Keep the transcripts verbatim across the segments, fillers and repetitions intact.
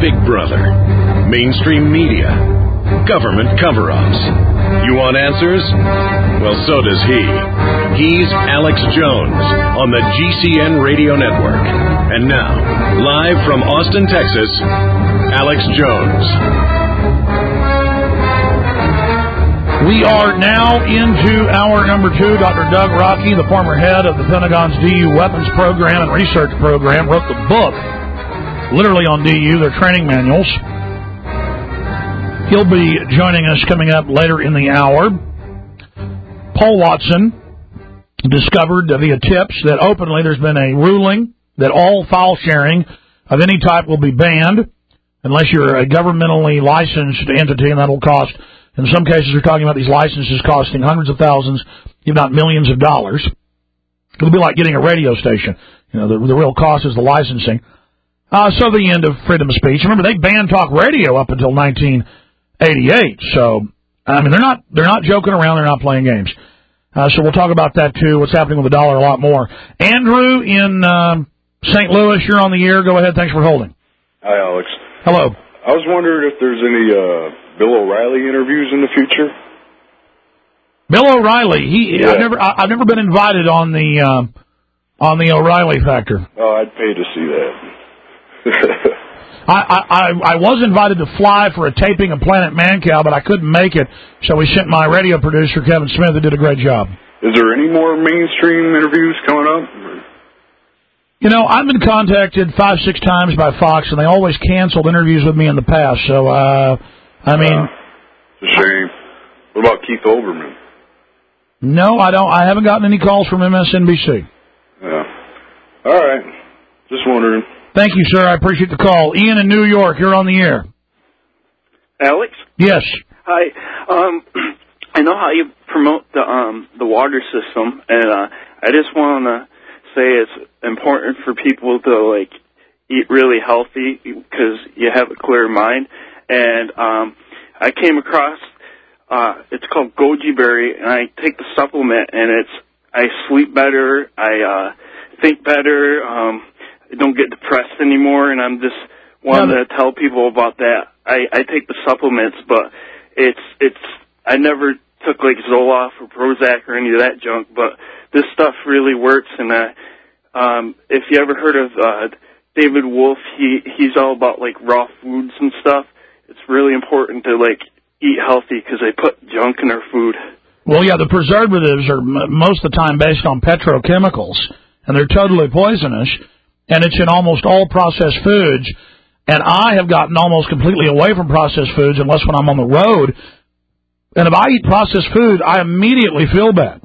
Big Brother, mainstream media, government cover-ups. You want answers? Well, so does he. He's Alex Jones on the G C N Radio Network. And now, live from Austin, Texas, Alex Jones. We are now into hour number two. Doctor Doug Rockey, the former head of the Pentagon's D U Weapons Program and Research Program, wrote the book, literally on D U, their training manuals. He'll be joining us coming up later in the hour. Paul Watson discovered via tips that openly there's been a ruling that all file sharing of any type will be banned unless you're a governmentally licensed entity, and that'll cost, in some cases we're talking about these licenses costing hundreds of thousands, if not millions of dollars. It'll be like getting a radio station. You know, the, the real cost is the licensing. Uh, so the end of freedom of speech. Remember, they banned talk radio up until nineteen eighty-eight. So, I mean, they're not they're not joking around. They're not playing games. Uh, so we'll talk about that, too, what's happening with the dollar, a lot more. Andrew in um, Saint Louis, you're on the air. Go ahead. Thanks for holding. Hi, Alex. Hello. I was wondering if there's any uh, Bill O'Reilly interviews in the future. Bill O'Reilly. He. Yeah. I've never I, I've never been invited on the um, on the O'Reilly Factor. Oh, I'd pay to see that. I, I, I was invited to fly for a taping of Planet Mancow, but I couldn't make it, so we sent my radio producer, Kevin Smith, who did a great job. Is there any more mainstream interviews coming up? You know, I've been contacted five, six times by Fox, and they always canceled interviews with me in the past, so, uh, I mean... Uh, it's a shame. What about Keith Olbermann? No, I don't. I haven't gotten any calls from M S N B C. Yeah. All right. Just wondering. Thank you, sir. I appreciate the call. Ian in New York, you're on the air. Alex? Yes. Hi. Um, I know how you promote the um, the water system, and uh, I just want to say it's important for people to like eat really healthy because you have a clear mind. And um, I came across uh, it's called goji berry, and I take the supplement, and it's I sleep better, I uh, think better. Um, I don't get depressed anymore, and I'm just wanting to tell people about that. I, I take the supplements, but it's it's I never took like Zoloft or Prozac or any of that junk, but this stuff really works. And uh, um, if you ever heard of uh, David Wolf, he he's all about like raw foods and stuff. It's really important to like eat healthy because they put junk in our food. Well, yeah, the preservatives are m- most of the time based on petrochemicals, and they're totally poisonous. And it's in almost all processed foods. And I have gotten almost completely away from processed foods unless when I'm on the road. And if I eat processed food, I immediately feel bad.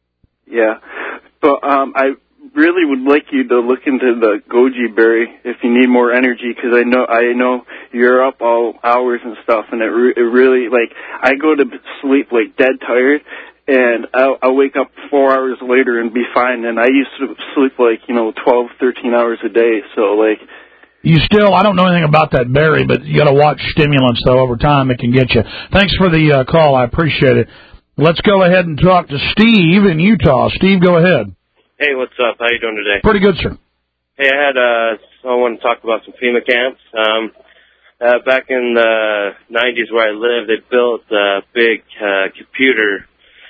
Yeah. But um, I really would like you to look into the goji berry if you need more energy, because I know I know you're up all hours and stuff, and it, re- it really, like, I go to sleep, like, dead tired, and I'll, I'll wake up four hours later and be fine. And I used to sleep like, you know, twelve, thirteen hours a day. So, like... You still, I don't know anything about that berry, but you got to watch stimulants, though. Over time, it can get you. Thanks for the uh, call. I appreciate it. Let's go ahead and talk to Steve in Utah. Steve, go ahead. Hey, what's up? How you doing today? Pretty good, sir. Hey, I had, uh, I want to talk about some FEMA camps. Um, uh, back in the nineties where I lived, they built a big uh, computer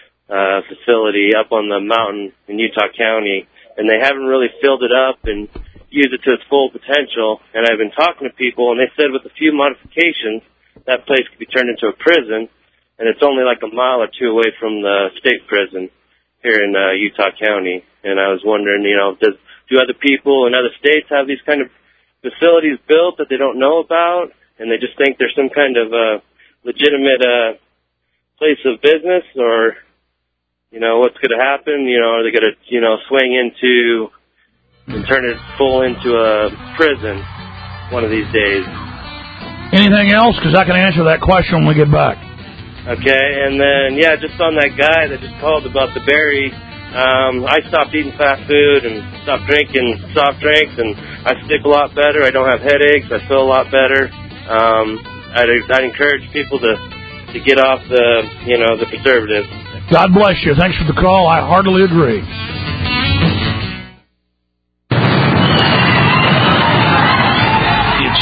Uh, facility up on the mountain in Utah County, and they haven't really filled it up and used it to its full potential. And I've been talking to people, and they said with a few modifications, that place could be turned into a prison, and it's only like a mile or two away from the state prison here in uh, Utah County. And I was wondering, you know, does, do other people in other states have these kind of facilities built that they don't know about, and they just think there's some kind of uh, legitimate uh, place of business, or... You know, what's going to happen? You know, are they going to, you know, swing into and turn it full into a prison one of these days? Anything else? Because I can answer that question when we get back. Okay, and then, yeah, just on that guy that just called about the berry, um, I stopped eating fast food and stopped drinking soft drinks, and I sleep a lot better. I don't have headaches. I feel a lot better. Um, I'd, I'd encourage people to, to get off the, you know, the preservatives. God bless you. Thanks for the call. I heartily agree. It's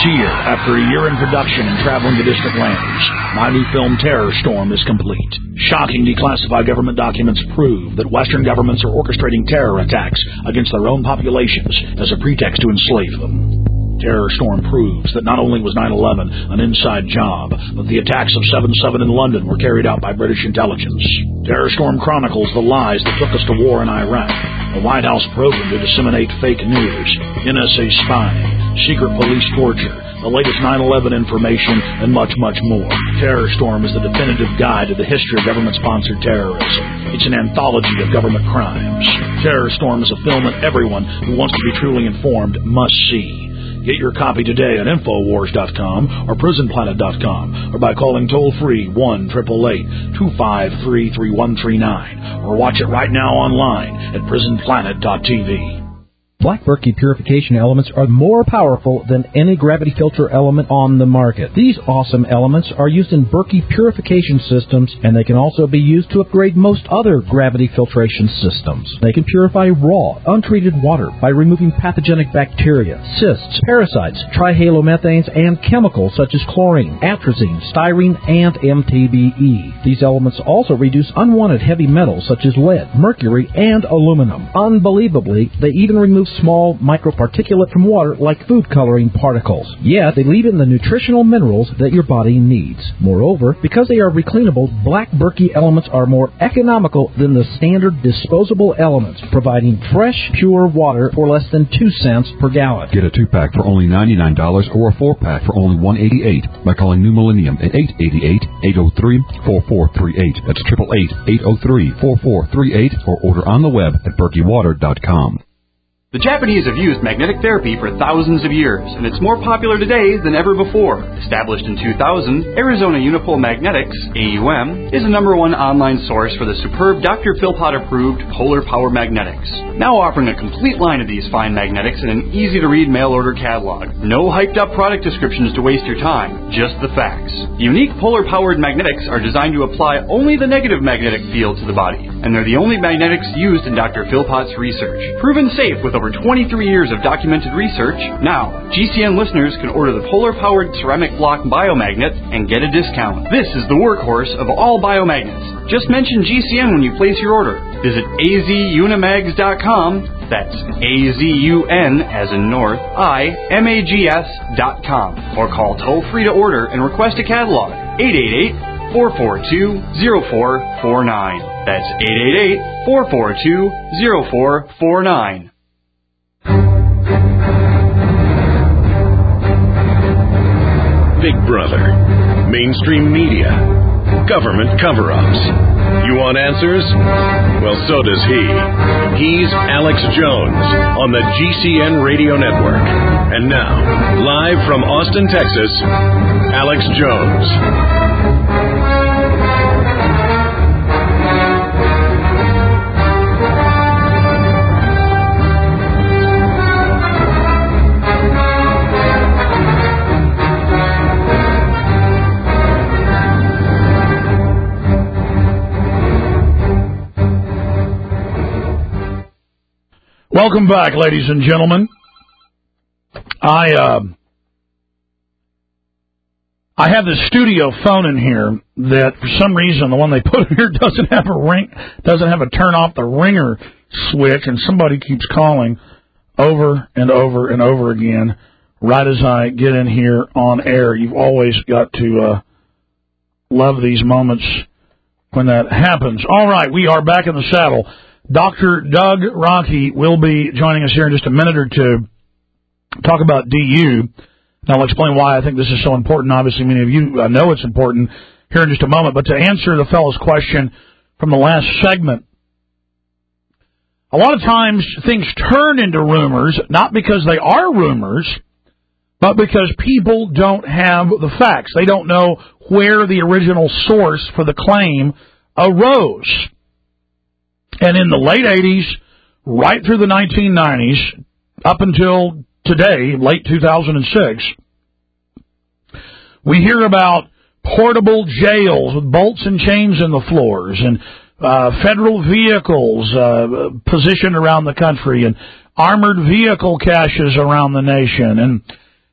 year, after a year in production and traveling to distant lands, my new film Terror Storm is complete. Shocking declassified government documents prove that Western governments are orchestrating terror attacks against their own populations as a pretext to enslave them. Terror Storm proves that not only was nine eleven an inside job, but the attacks of seven seven in London were carried out by British intelligence. Terror Storm chronicles the lies that took us to war in Iraq, the White House program to disseminate fake news, N S A spying, secret police torture, the latest nine eleven information, and much, much more. Terror Storm is the definitive guide to the history of government-sponsored terrorism. It's an anthology of government crimes. Terror Storm is a film that everyone who wants to be truly informed must see. Get your copy today at Infowars dot com or Prison Planet dot com or by calling toll-free one eight eight eight, two five three, three one three nine or watch it right now online at Prison Planet dot T V. Black Berkey purification elements are more powerful than any gravity filter element on the market. These awesome elements are used in Berkey purification systems, and they can also be used to upgrade most other gravity filtration systems. They can purify raw, untreated water by removing pathogenic bacteria, cysts, parasites, trihalomethanes, and chemicals such as chlorine, atrazine, styrene, and M T B E. These elements also reduce unwanted heavy metals such as lead, mercury, and aluminum. Unbelievably, they even remove small microparticulate from water like food coloring particles. Yet, they leave in the nutritional minerals that your body needs. Moreover, because they are recleanable, Black Berkey elements are more economical than the standard disposable elements, providing fresh, pure water for less than two cents per gallon. Get a two-pack for only ninety-nine dollars or a four-pack for only one hundred eighty-eight dollars by calling New Millennium at eight eight eight, eight oh three, four four three eight. That's eight eight eight, eight oh three, four four three eight or order on the web at berkey water dot com. The Japanese have used magnetic therapy for thousands of years, and it's more popular today than ever before. Established in two thousand, Arizona Unipole Magnetics, A U M, is the number one online source for the superb Doctor Philpott-approved Polar Power Magnetics. Now offering a complete line of these fine magnetics in an easy-to-read mail-order catalog. No hyped-up product descriptions to waste your time, just the facts. Unique polar-powered magnetics are designed to apply only the negative magnetic field to the body, and they're the only magnetics used in Doctor Philpott's research. Proven safe with over twenty-three years of documented research. Now, G C N listeners can order the polar-powered ceramic block biomagnet and get a discount. This is the workhorse of all biomagnets. Just mention G C N when you place your order. Visit A Z unimags dot com. That's A Z U N as in North, I M A G S dot com. Or call toll-free to order and request a catalog. eight eight eight, four four two, zero four four nine. That's eight eight eight, four four two, zero four four nine. Big Brother, mainstream media, government cover-ups. You want answers? Well, so does he. He's Alex Jones on the G C N Radio Network. And now, live from Austin, Texas, Alex Jones. Welcome back, ladies and gentlemen. I uh, I have this studio phone in here that, for some reason, the one they put in here doesn't have a ring, doesn't have a turn off the ringer switch, and somebody keeps calling over and over and over again right as I get in here on air. You've always got to uh, love these moments when that happens. All right, we are back in the saddle. Doctor Doug Rockey will be joining us here in just a minute or two to talk about D U. And I'll explain why I think this is so important. Obviously, many of you uh, know it's important here in just a moment. But to answer the fellow's question from the last segment, a lot of times things turn into rumors, not because they are rumors, but because people don't have the facts. They don't know where the original source for the claim arose. And in the late eighties, right through the nineteen nineties, up until today, late two thousand six, we hear about portable jails with bolts and chains in the floors and uh, federal vehicles uh, positioned around the country and armored vehicle caches around the nation and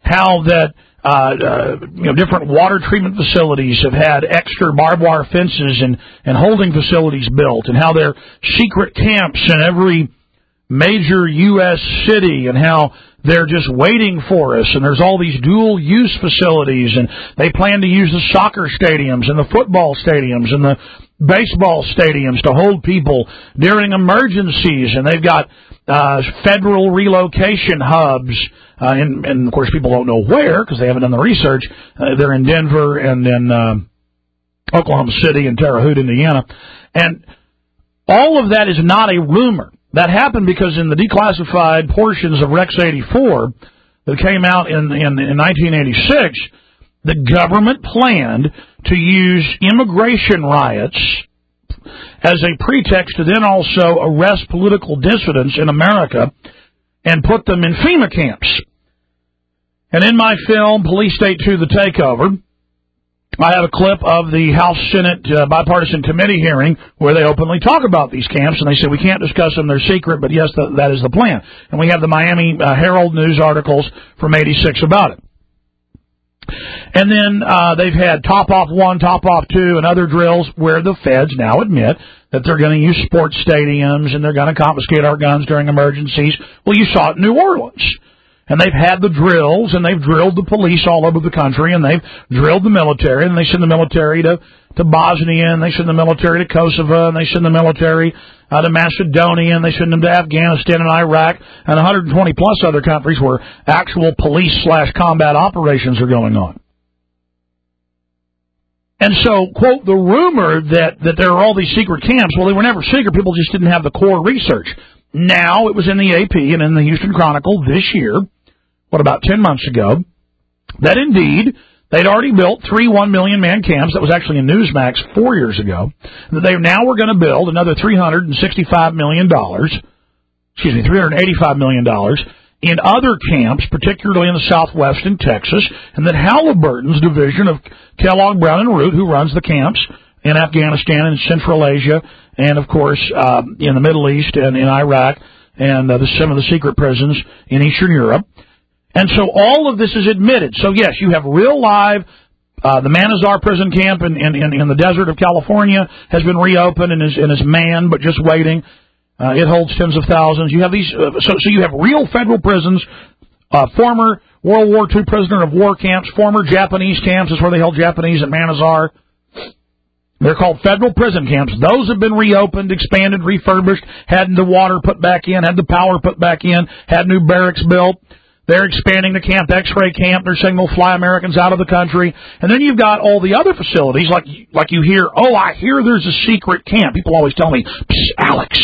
how that uh, uh, you know different water treatment facilities have had extra barbed wire fences and, and holding facilities built, and how there are secret camps in every major U S city, and how they're just waiting for us, and there's all these dual-use facilities, and they plan to use the soccer stadiums and the football stadiums and the baseball stadiums to hold people during emergencies, and they've got uh, federal relocation hubs, uh, and, and, of course, people don't know where because they haven't done the research. Uh, they're in Denver and in uh, Oklahoma City and Terre Haute, Indiana, and all of that is not a rumor. That happened because in the declassified portions of Rex eighty-four that came out in, in, in nineteen eighty-six, the government planned to use immigration riots as a pretext to then also arrest political dissidents in America and put them in FEMA camps. And in my film, Police State two, The Takeover, I have a clip of the House Senate uh, bipartisan committee hearing where they openly talk about these camps, and they say we can't discuss them, they're secret, but yes, th- that is the plan. And we have the Miami uh, Herald News articles from eighty-six about it. And then uh, they've had Top Off one, Top Off two, and other drills where the feds now admit that they're going to use sports stadiums and they're going to confiscate our guns during emergencies. Well, you saw it in New Orleans. And they've had the drills, and they've drilled the police all over the country, and they've drilled the military, and they send the military to, to Bosnia, and they send the military to Kosovo, and they send the military uh, to Macedonia, and they send them to Afghanistan and Iraq, and one hundred twenty plus other countries where actual police slash combat operations are going on. And so, quote, the rumor that, that there are all these secret camps, well, they were never secret. People just didn't have the core research. Now, it was in the A P and in the Houston Chronicle this year, what, about ten months ago, that indeed they'd already built three one-million-man camps. That was actually in Newsmax four years ago. That they now were going to build another three hundred sixty-five million dollars, excuse me, three hundred eighty-five million dollars in other camps, particularly in the Southwest and Texas, and that Halliburton's division of Kellogg, Brown and Root, who runs the camps in Afghanistan and Central Asia, and, of course, uh, in the Middle East and in Iraq, and uh, the, some of the secret prisons in Eastern Europe. And so all of this is admitted. So, yes, you have real live, uh, the Manazar prison camp in, in, in the desert of California has been reopened and is, and is manned, but just waiting. Uh, it holds tens of thousands. You have these, uh, so, so you have real federal prisons, uh, former World War Two prisoner of war camps, former Japanese camps is where they held Japanese at Manazar. They're called federal prison camps. Those have been reopened, expanded, refurbished, had the water put back in, had the power put back in, had new barracks built. They're expanding the Camp X-ray camp. They're saying they'll fly Americans out of the country. And then you've got all the other facilities, like like you hear, oh, I hear there's a secret camp. People always tell me, psst, Alex,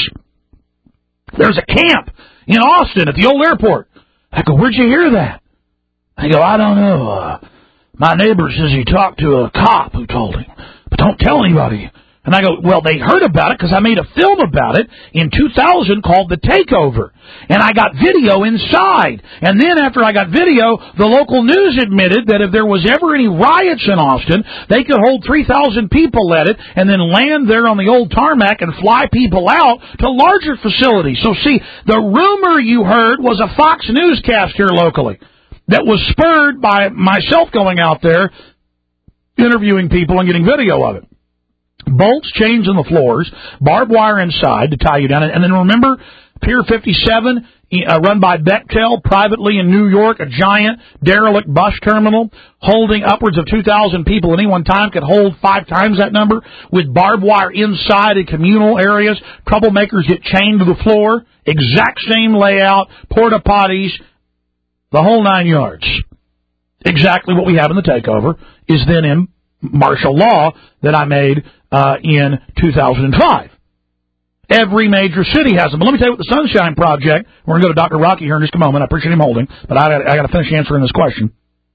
there's a camp in Austin at the old airport. I go, where'd you hear that? I go, I don't know. Uh, my neighbor says he talked to a cop who told him, but don't tell anybody. And I go, well, they heard about it because I made a film about it in two thousand called The Takeover. And I got video inside. And then after I got video, the local news admitted that if there was ever any riots in Austin, they could hold three thousand people at it and then land there on the old tarmac and fly people out to larger facilities. So, see, the rumor you heard was a Fox newscast here locally that was spurred by myself going out there, interviewing people and getting video of it. Bolts, chains in the floors, barbed wire inside to tie you down. And then remember Pier fifty-seven, uh, run by Bechtel, privately in New York, a giant derelict bus terminal holding upwards of two thousand people at any one time, could hold five times that number, with barbed wire inside in communal areas. Troublemakers get chained to the floor. Exact same layout, porta potties, the whole nine yards. Exactly what we have in The Takeover is then in martial law that I made uh, in two thousand five. Every major city has them. But let me tell you what the Sunshine Project, we're going to go to Doctor Rocky here in just a moment. I appreciate him holding, but I, I got to finish answering this question.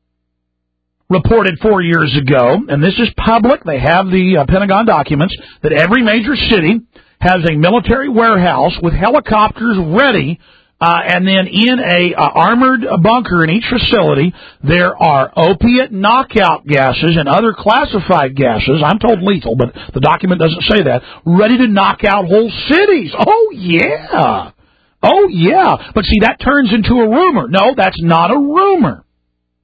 Reported four years ago, and this is public, they have the uh, Pentagon documents, that every major city has a military warehouse with helicopters ready. Uh, and then in a uh, armored bunker in each facility, there are opiate knockout gases and other classified gases. I'm told lethal, but the document doesn't say that. Ready to knock out whole cities. Oh, yeah. Oh, yeah. But see, that turns into a rumor. No, that's not a rumor.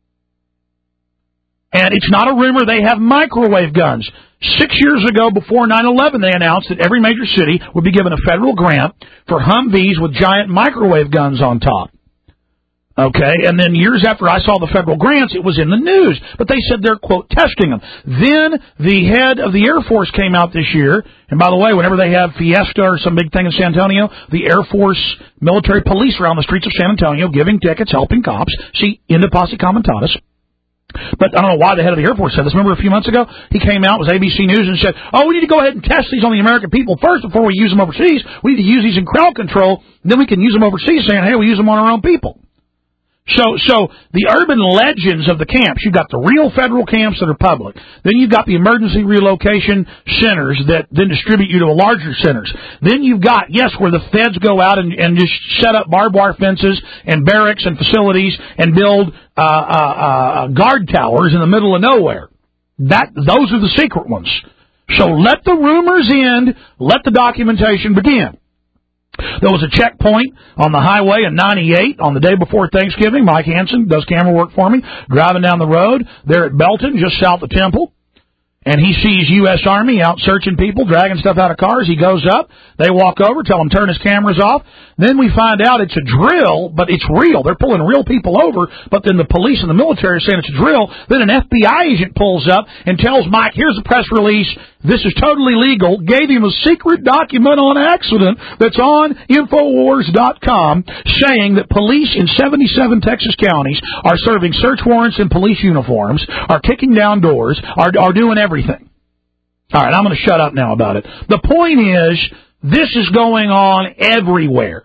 And it's not a rumor. They have microwave guns. Six years ago, before nine eleven, they announced that every major city would be given a federal grant for Humvees with giant microwave guns on top. Okay, and then years after I saw the federal grants, it was in the news. But they said they're, quote, testing them. Then the head of the Air Force came out this year. And by the way, whenever they have Fiesta or some big thing in San Antonio, the Air Force military police are on the streets of San Antonio giving tickets, helping cops. See, into Posse Comitatus. But I don't know why the head of the Air Force said this. Remember a few months ago, he came out, it was A B C News, and said, oh, we need to go ahead and test these on the American people first before we use them overseas. We need to use these in crowd control, then we can use them overseas, saying, hey, we use them on our own people. So, so the urban legends of the camps, you've got the real federal camps that are public. Then you've got the emergency relocation centers that then distribute you to larger centers. Then you've got, yes, where the feds go out and, and just set up barbed wire fences and barracks and facilities and build uh, uh, uh, guard towers in the middle of nowhere. That, those are the secret ones. So let the rumors end. Let the documentation begin. There was a checkpoint on the highway in ninety-eight on the day before Thanksgiving. Mike Hansen does camera work for me, driving down the road there at Belton, just south of Temple. And he sees U S Army out searching people, dragging stuff out of cars. He goes up. They walk over, tell him turn his cameras off. Then we find out it's a drill, but it's real. They're pulling real people over, but then the police and the military are saying it's a drill. Then an F B I agent pulls up and tells Mike, here's a press release. This is totally legal. Gave him a secret document on accident that's on Infowars dot com saying that police in seventy-seven Texas counties are serving search warrants in police uniforms, are kicking down doors, are, are doing everything. All right, I'm going to shut up now about it. The point is, this is going on everywhere.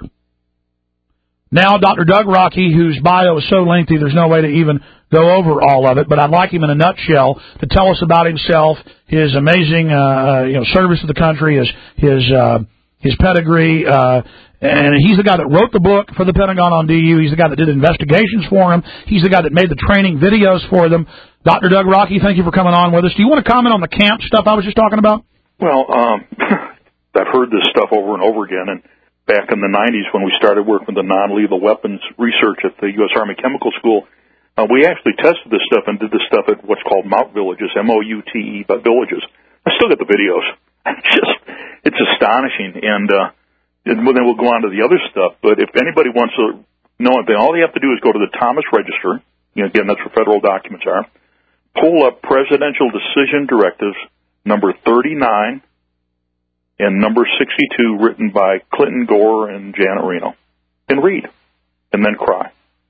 Now, Doctor Doug Rocky, whose bio is so lengthy, there's no way to even go over all of it, but I'd like him in a nutshell to tell us about himself, his amazing, uh, you know, service to the country, his, his, uh, his pedigree, uh, and he's the guy that wrote the book for the Pentagon on D U. He's the guy that did investigations for him. He's the guy that made the training videos for them. Doctor Doug Rocky, thank you for coming on with us. Do you want to comment on the camp stuff I was just talking about? Well, um, I've heard this stuff over and over again, and back in the nineties when we started working with the non-lethal weapons research at the U S Army Chemical School, uh, we actually tested this stuff and did this stuff at what's called Mout Villages, M O U T E, but villages. I still got the videos. It's just, it's astonishing, and, uh, and then we'll go on to the other stuff, but if anybody wants to know anything, all they have to do is go to the Thomas Register. You know, again, that's where federal documents are. Pull up Presidential Decision Directives number thirty-nine and number sixty-two, written by Clinton, Gore, and Janet Reno, and read, and then cry.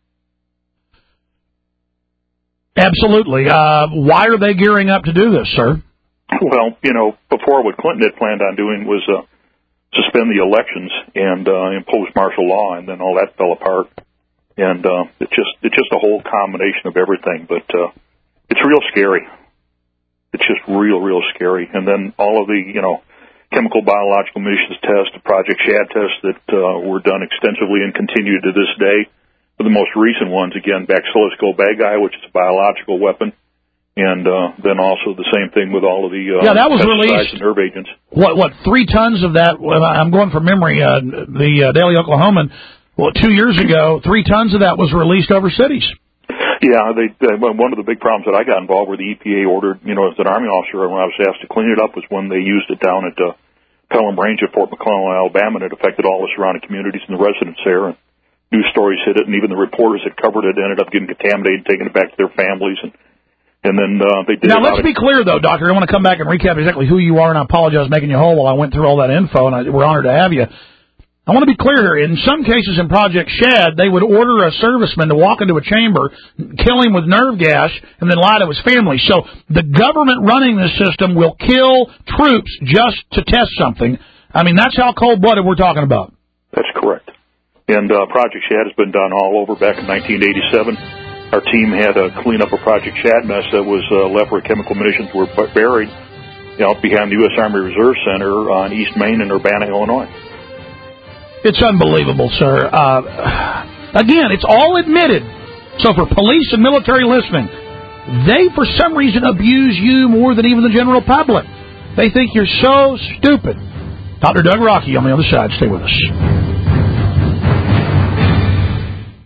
Absolutely. Uh, why are they gearing up to do this, sir? Well, you know, before what Clinton had planned on doing was uh, suspend the elections and uh, impose martial law, and then all that fell apart. And uh, it's just it's just a whole combination of everything, but uh, it's real scary. It's just real, real scary. And then all of the, you know, chemical biological emissions tests, the Project Shad tests that uh, were done extensively and continue to this day. The most recent ones, again, Bacillus goldbagii, which is a biological weapon, and uh, then also the same thing with all of the uh, yeah, that was pesticides released. and herb agents. What, what, three tons of that, well, I'm going from memory, uh, the uh, Daily Oklahoman, well, two years ago, three tons of that was released over cities. Yeah, they, they, one of the big problems that I got involved where the E P A ordered, you know, as an Army officer, when I was asked to clean it up, was when they used it down at uh, Pelham Range at Fort McClellan, Alabama, and it affected all the surrounding communities and the residents there. And news stories hit it, and even the reporters that covered it ended up getting contaminated, taking it back to their families, and and then uh, they did. Now, let's be clear, though, Doctor. I want to come back and recap exactly who you are, and I apologize making you whole while I went through all that info, and I, we're honored to have you. I want to be clear here. In some cases in Project Shad, they would order a serviceman to walk into a chamber, kill him with nerve gas, and then lie to his family. So the government running this system will kill troops just to test something. I mean, that's how cold-blooded we're talking about. That's correct. And uh, Project Shad has been done all over. Back in nineteen eighty-seven, our team had to clean up a Project Shad mess that was uh, left where chemical munitions were buried, you know, behind the U S Army Reserve Center on East Main in Urbana, Illinois. It's unbelievable, sir. Uh, again, it's all admitted. So for police and military listening, they, for some reason, abuse you more than even the general public. They think you're so stupid. Doctor Doug Rocky on the other side. Stay with us.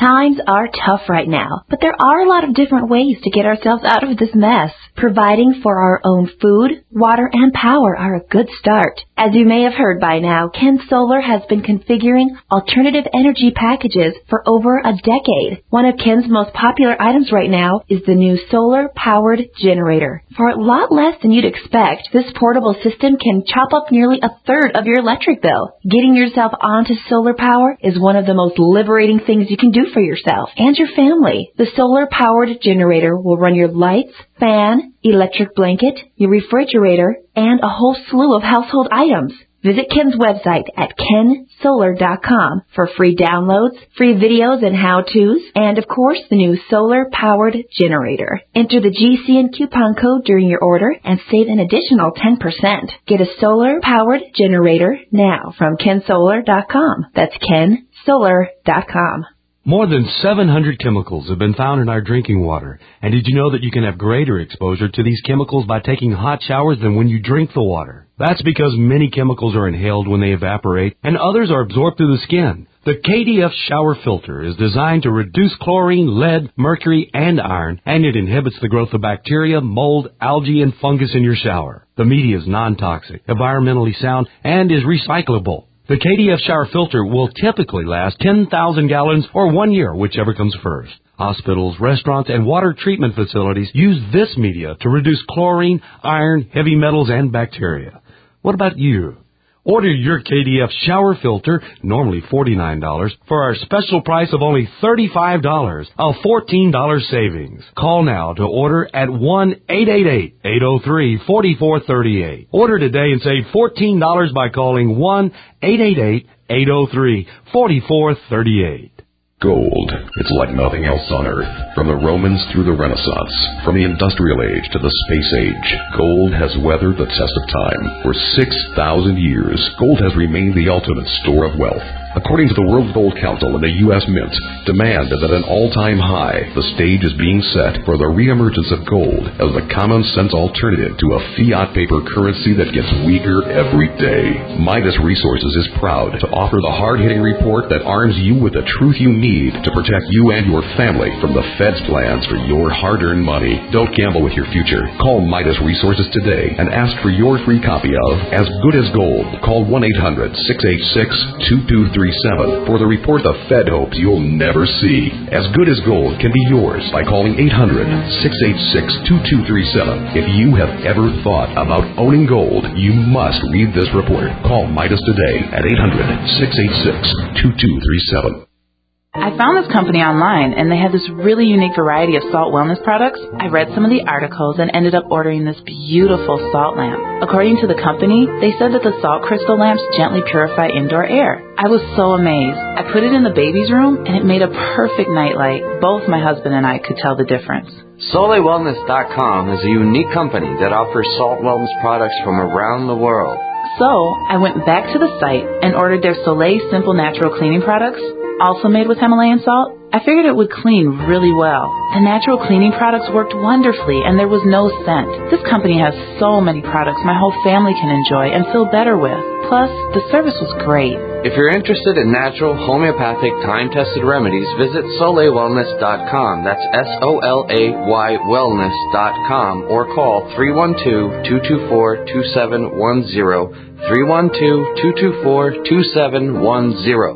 Times are tough right now, but there are a lot of different ways to get ourselves out of this mess. Providing for our own food, water, and power are a good start. As you may have heard by now, Ken Solar has been configuring alternative energy packages for over a decade. One of Ken's most popular items right now is the new solar-powered generator. For a lot less than you'd expect, this portable system can chop up nearly a third of your electric bill. Getting yourself onto solar power is one of the most liberating things you can do for yourself and your family. The solar-powered generator will run your lights, fan, electric blanket, your refrigerator, and a whole slew of household items. Visit Ken's website at ken solar dot com for free downloads, free videos and how-tos, and of course the new solar-powered generator. Enter the G C N coupon code during your order and save an additional ten percent. Get a solar-powered generator now from ken solar dot com. That's ken solar dot com. More than seven hundred chemicals have been found in our drinking water. And did you know that you can have greater exposure to these chemicals by taking hot showers than when you drink the water? That's because many chemicals are inhaled when they evaporate, and others are absorbed through the skin. The K D F shower filter is designed to reduce chlorine, lead, mercury, and iron, and it inhibits the growth of bacteria, mold, algae, and fungus in your shower. The media is non-toxic, environmentally sound, and is recyclable. The K D F shower filter will typically last ten thousand gallons or one year, whichever comes first. Hospitals, restaurants, and water treatment facilities use this media to reduce chlorine, iron, heavy metals, and bacteria. What about you? Order your K D F shower filter, normally forty-nine dollars, for our special price of only thirty-five dollars, a fourteen dollars savings. Call now to order at one eight eight eight, eight oh three, four four three eight. Order today and save fourteen dollars by calling one eight eight eight, eight oh three, four four three eight. Gold. It's like nothing else on Earth. From the Romans through the Renaissance, from the Industrial Age to the Space Age, gold has weathered the test of time. For six thousand years, gold has remained the ultimate store of wealth. According to the World Gold Council and the U S Mint, demand is at an all-time high. The stage is being set for the reemergence of gold as the common-sense alternative to a fiat paper currency that gets weaker every day. Midas Resources is proud to offer the hard-hitting report that arms you with the truth you need to protect you and your family from the Fed's plans for your hard-earned money. Don't gamble with your future. Call Midas Resources today and ask for your free copy of As Good as Gold. Call one eight hundred, six eight six, two two three seven for the report the Fed hopes you'll never see. As Good as Gold can be yours by calling eight hundred, six eight six, two two three seven. If you have ever thought about owning gold, you must read this report. Call Midas today at eight hundred, six eight six, two two three seven. I found this company online, and they had this really unique variety of salt wellness products. I read some of the articles and ended up ordering this beautiful salt lamp. According to the company, they said that the salt crystal lamps gently purify indoor air. I was so amazed. I put it in the baby's room, and it made a perfect nightlight. Both my husband and I could tell the difference. Soleil Wellness dot com is a unique company that offers salt wellness products from around the world. So, I went back to the site and ordered their Soleil Simple Natural Cleaning products, also made with Himalayan salt. I figured it would clean really well. The natural cleaning products worked wonderfully, and there was no scent. This company has so many products my whole family can enjoy and feel better with. Plus, the service was great. If you're interested in natural, homeopathic, time-tested remedies, visit Soleil Wellness dot com. That's S O L A Y Wellness dot com, or call three one two, two two four, two seven one zero, three one two, two two four, two seven one zero.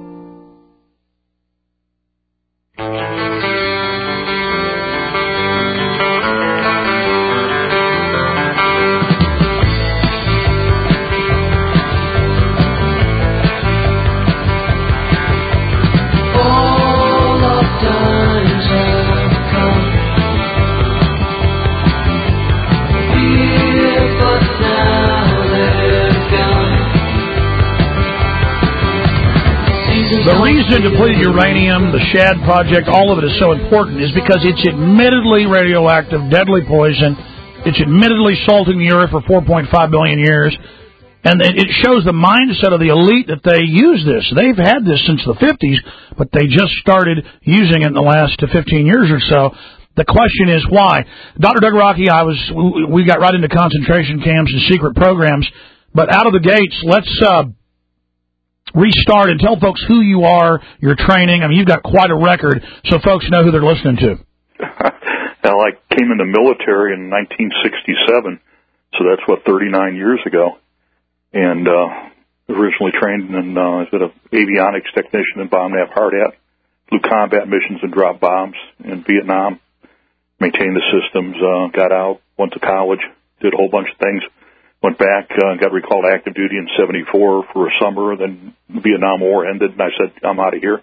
The reason depleted uranium, the Shad Project, all of it is so important is because it's admittedly radioactive, deadly poison. It's admittedly salting the earth for four point five billion years. And it shows the mindset of the elite that they use this. They've had this since the fifties, but they just started using it in the last fifteen years or so. The question is why? Doctor Doug Rocky, I was, we got right into concentration camps and secret programs, but out of the gates, let's, uh, restart and tell folks who you are, your training. I mean, you've got quite a record, so folks know who they're listening to. Well, I came in the military in nineteen sixty-seven, so that's, what, thirty-nine years ago. And uh, originally trained in, uh, as an avionics technician in Bomb Nav Hard Hat, flew combat missions and dropped bombs in Vietnam, maintained the systems, uh, got out, went to college, did a whole bunch of things, went back, uh, got recalled active duty in seventy-four for a summer, then the Vietnam War ended, and I said, I'm out of here.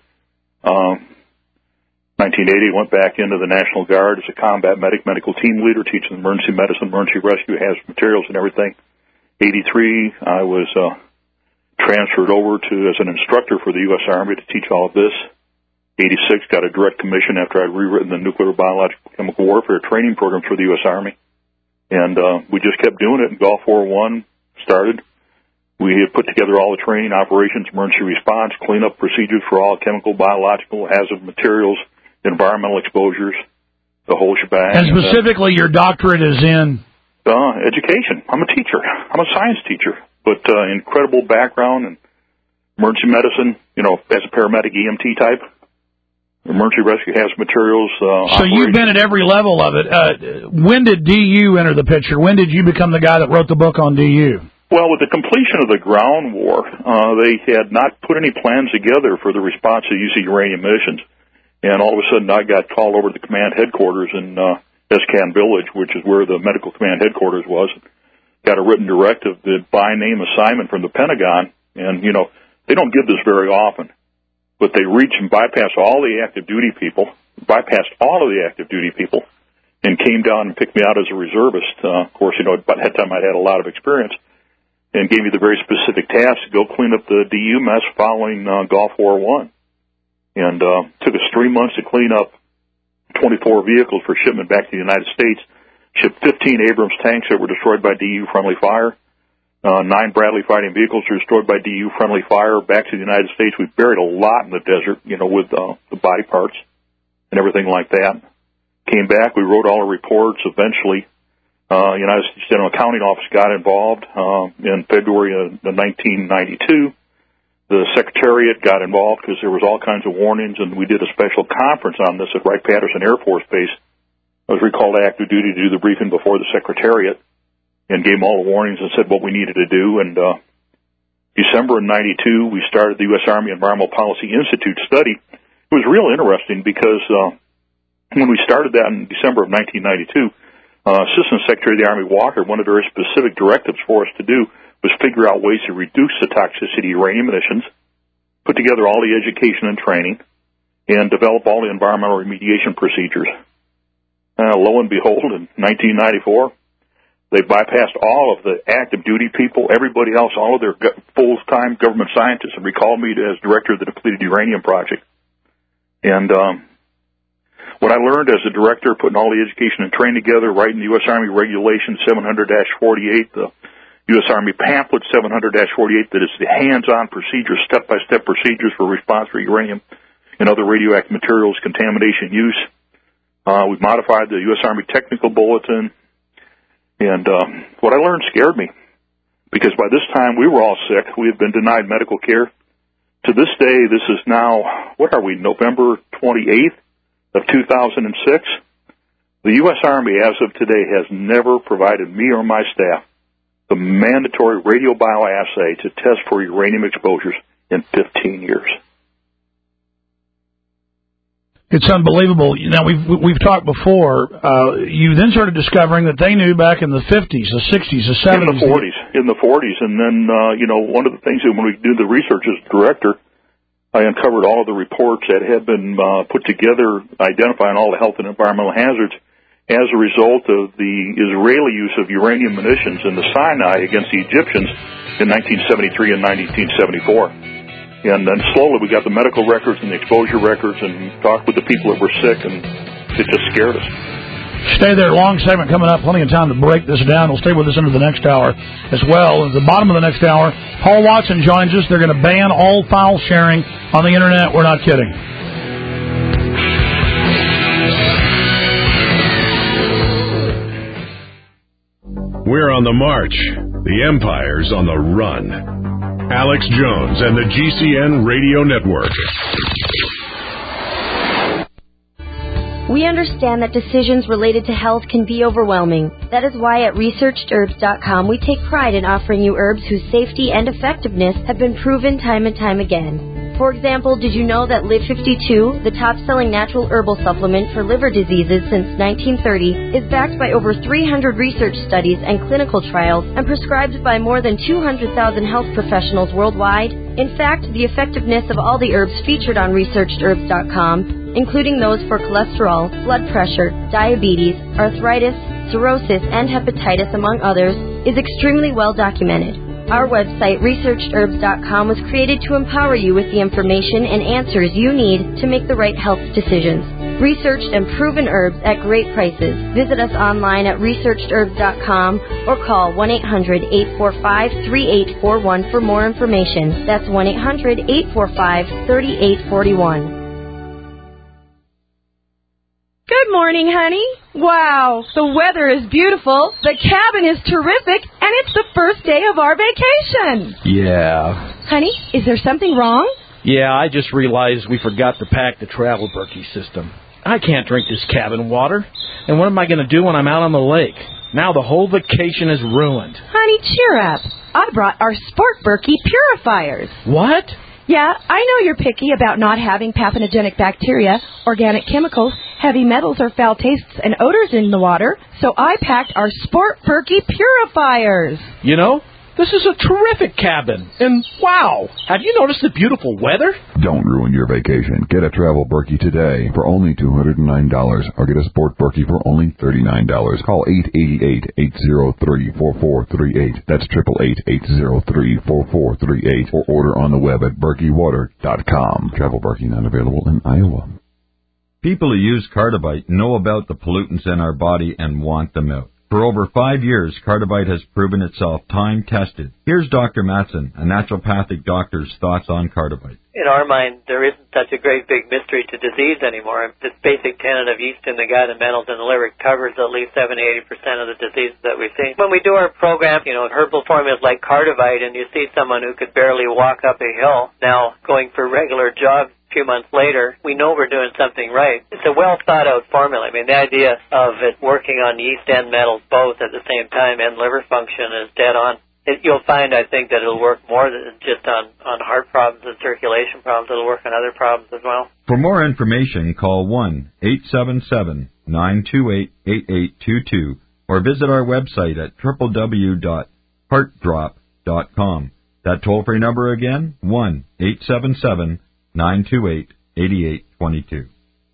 Um, nineteen eighty, went back into the National Guard as a combat medic, medical team leader, teaching emergency medicine, emergency rescue, hazard materials, and everything. eighty-three, I was uh, transferred over to as an instructor for the U S Army to teach all of this. eighty-six, got a direct commission after I'd rewritten the nuclear, biological, chemical warfare training program for the U S Army. And uh, we just kept doing it, and Gulf War One started. We had put together all the training, operations, emergency response, cleanup procedures for all chemical, biological, hazard materials, environmental exposures, the whole shebang. And specifically, and, uh, your doctorate is in? Uh, education. I'm a teacher. I'm a science teacher, but uh, incredible background in emergency medicine, you know, as a paramedic, E M T type. Emergency rescue, hazard materials. Uh, so you've been at every level of it. Uh, when did D U enter the picture? When did you become the guy that wrote the book on D U? Well, with the completion of the ground war, uh, they had not put any plans together for the response to use of uranium missions. And all of a sudden, I got called over to the command headquarters in uh, Escan Village, which is where the medical command headquarters was. Got a written directive, the by name assignment from the Pentagon. And, you know, they don't give this very often. But they reached and bypassed all the active duty people, bypassed all of the active duty people, and came down and picked me out as a reservist. Uh, of course, you know, by that time I'd had a lot of experience, and gave me the very specific task to go clean up the D U mess following uh, Gulf War One. And uh, took us three months to clean up twenty-four vehicles for shipment back to the United States, shipped fifteen Abrams tanks that were destroyed by D U-friendly fire. Uh, nine Bradley fighting vehicles were destroyed by D U-friendly fire back to the United States. We buried a lot in the desert, you know, with uh, the body parts and everything like that. Came back, we wrote all our reports. Eventually, uh, United States General Accounting Office got involved uh, in February of nineteen ninety-two. The Secretariat got involved because there was all kinds of warnings, and we did a special conference on this at Wright-Patterson Air Force Base. I was recalled to active duty to do the briefing before the Secretariat, and gave them all the warnings and said what we needed to do. And uh, December of ninety-two, we started the U S Army Environmental Policy Institute study. It was real interesting because uh, when we started that in December of nineteen ninety-two, uh, Assistant Secretary of the Army Walker, one of the very specific directives for us to do was figure out ways to reduce the toxicity of uranium emissions, put together all the education and training, and develop all the environmental remediation procedures. Uh, lo and behold, in nineteen ninety-four, they bypassed all of the active duty people, everybody else, all of their full-time government scientists, and recalled me as director of the Depleted Uranium Project. And um, what I learned as a director, putting all the education and training together, writing the U S Army Regulation seven hundred dash forty-eight, the U S Army Pamphlet seven hundred dash forty-eight, that is the hands-on procedures, step-by-step procedures for response for uranium and other radioactive materials contamination use. Uh, we've modified the U S Army Technical Bulletin. And uh, what I learned scared me, because by this time we were all sick. We had been denied medical care. To this day, this is now, what are we, November twenty-eighth of two thousand six? The U S Army, as of today, has never provided me or my staff the mandatory radiobioassay to test for uranium exposures in fifteen years. It's unbelievable. Now, we've we've talked before. Uh, you then started discovering that they knew back in the fifties, the sixties, the seventies. In the forties. In the forties. And then, uh, you know, one of the things that when we did the research as director, I uncovered all of the reports that had been uh, put together identifying all the health and environmental hazards as a result of the Israeli use of uranium munitions in the Sinai against the Egyptians in nineteen seventy-three and nineteen seventy-four. And then slowly we got the medical records and the exposure records and talked with the people that were sick, and it just scared us. Stay there. Long segment coming up. Plenty of time to break this down. We'll stay with us into the next hour as well. At the bottom of the next hour, Paul Watson joins us. They're going to ban all file sharing on the Internet. We're not kidding. We're on the march. The Empire's on the run. Alex Jones and the G C N Radio Network. We understand that decisions related to health can be overwhelming. That is why at researched herbs dot com we take pride in offering you herbs whose safety and effectiveness have been proven time and time again. For example, did you know that Live fifty-two, the top-selling natural herbal supplement for liver diseases since nineteen thirty, is backed by over three hundred research studies and clinical trials and prescribed by more than two hundred thousand health professionals worldwide? In fact, the effectiveness of all the herbs featured on researched herbs dot com, including those for cholesterol, blood pressure, diabetes, arthritis, cirrhosis, and hepatitis, among others, is extremely well documented. Our website, researched herbs dot com, was created to empower you with the information and answers you need to make the right health decisions. Researched and proven herbs at great prices. Visit us online at researched herbs dot com or call one eight hundred, eight four five, three eight four one for more information. That's one eight hundred, eight four five, three eight four one. Good morning, honey. Wow, the weather is beautiful, the cabin is terrific, and it's the first day of our vacation. Yeah. Honey, is there something wrong? Yeah, I just realized we forgot to pack the travel Berkey system. I can't drink this cabin water. And what am I going to do when I'm out on the lake? Now the whole vacation is ruined. Honey, cheer up. I brought our Sport Berkey purifiers. What? Yeah, I know you're picky about not having pathogenic bacteria, organic chemicals, heavy metals, or foul tastes and odors in the water, so I packed our Sport Berkey purifiers. You know, this is a terrific cabin. And wow, have you noticed the beautiful weather? Don't ruin your vacation. Get a Travel Berkey today for only two hundred nine dollars or get a Sport Berkey for only thirty-nine dollars. Call eight eight eight, eight zero three, four four three eight. That's eight eight eight, eight zero three, four four three eight or order on the web at berkey water dot com. Travel Berkey not available in Iowa. People who use Cardivite know about the pollutants in our body and want them out. For over five years, Cardivite has proven itself time-tested. Here's Doctor Matson, a naturopathic doctor's thoughts on Cardivite. In our mind, there isn't such a great big mystery to disease anymore. This basic tenet of yeast in the gut and metals in the liver covers at least seventy to eighty percent of the diseases that we see. When we do our program, you know, herbal formulas like Cardivite, and you see someone who could barely walk up a hill now going for regular jogs a few months later, we know we're doing something right. It's a well-thought-out formula. I mean, the idea of it working on yeast and metals both at the same time and liver function is dead on. It, you'll find, I think, that it'll work more than just on, on heart problems and circulation problems. It'll work on other problems as well. For more information, call one eight seven seven, nine two eight, eight eight two two or visit our website at w w w dot heart drop dot com. That toll-free number again, one eight seven seven, nine two eight, eight eight two two.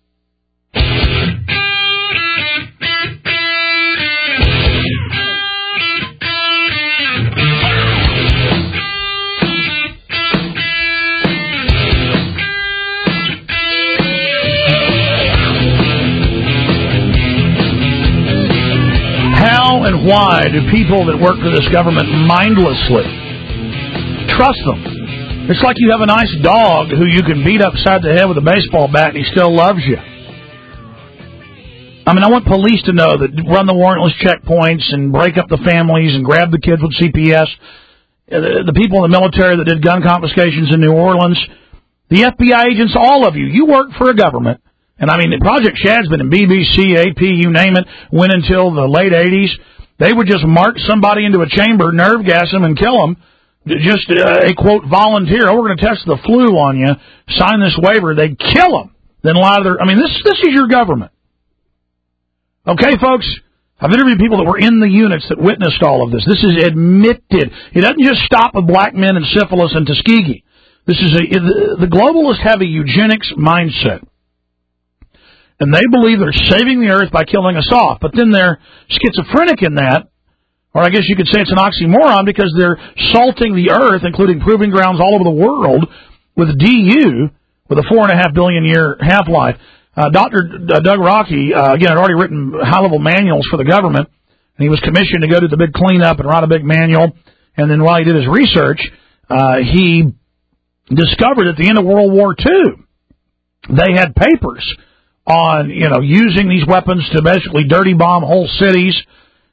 How and why do people that work for this government mindlessly trust them? It's like you have a nice dog who you can beat upside the head with a baseball bat and he still loves you. I mean, I want police to know that run the warrantless checkpoints and break up the families and grab the kids with C P S. The, the people in the military that did gun confiscations in New Orleans, the F B I agents, all of you, you work for a government. And I mean, Project Shad's been in B B C, A P, you name it, went until the late eighties. They would just march somebody into a chamber, nerve gas them, and kill them. Just uh, a, quote, volunteer. Oh, we're going to test the flu on you. Sign this waiver. They'd kill them. Then lie to their... I mean, this this is your government. Okay, folks? I've interviewed people that were in the units that witnessed all of this. This is admitted. It doesn't just stop with black men and syphilis and Tuskegee. This is a... The, the globalists have a eugenics mindset. And they believe they're saving the earth by killing us off. But then they're schizophrenic in that. Or I guess you could say it's an oxymoron because they're salting the earth, including proving grounds all over the world, with D U, with a four and a half billion year half-life. Uh, Doctor Doug Rockey, uh, again, had already written high-level manuals for the government, and he was commissioned to go to the big cleanup and write a big manual. And then while he did his research, uh, he discovered at the end of World War Two, they had papers on, you know, using these weapons to basically dirty bomb whole cities.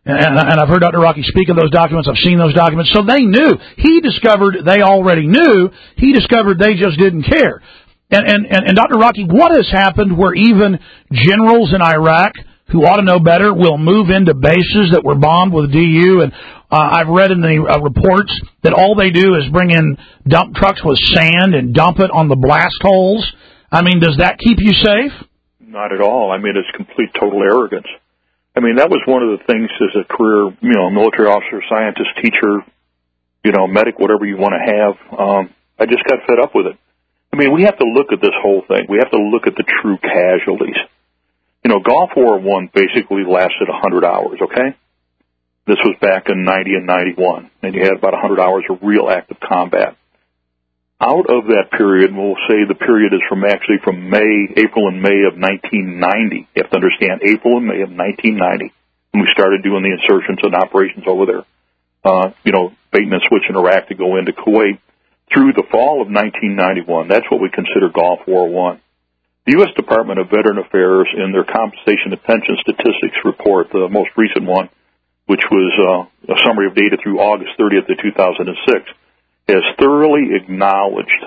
And, and I've heard Doctor Rocky speak of those documents. I've seen those documents. So they knew. He discovered they already knew. He discovered they just didn't care. And, and, and, and Doctor Rocky, what has happened where even generals in Iraq who ought to know better will move into bases that were bombed with D U? And uh, I've read in the uh, reports that all they do is bring in dump trucks with sand and dump it on the blast holes. I mean, does that keep you safe? Not at all. I mean, it's complete total arrogance. I mean, that was one of the things as a career, you know, military officer, scientist, teacher, you know, medic, whatever you want to have. Um, I just got fed up with it. I mean, we have to look at this whole thing. We have to look at the true casualties. You know, Gulf War One basically lasted one hundred hours, okay? This was back in ninety and ninety-one, and you had about one hundred hours of real active combat. Out of that period, we'll say the period is from actually from May, April and May of nineteen ninety. You have to understand, April and May of nineteen ninety, when we started doing the insertions and operations over there. Uh, you know, baiting and switching Iraq to go into Kuwait. Through the fall of nineteen ninety-one, that's what we consider Gulf War One. The U S Department of Veteran Affairs, in their Compensation and Pension Statistics report, the most recent one, which was uh, a summary of data through August thirtieth of two thousand six, has thoroughly acknowledged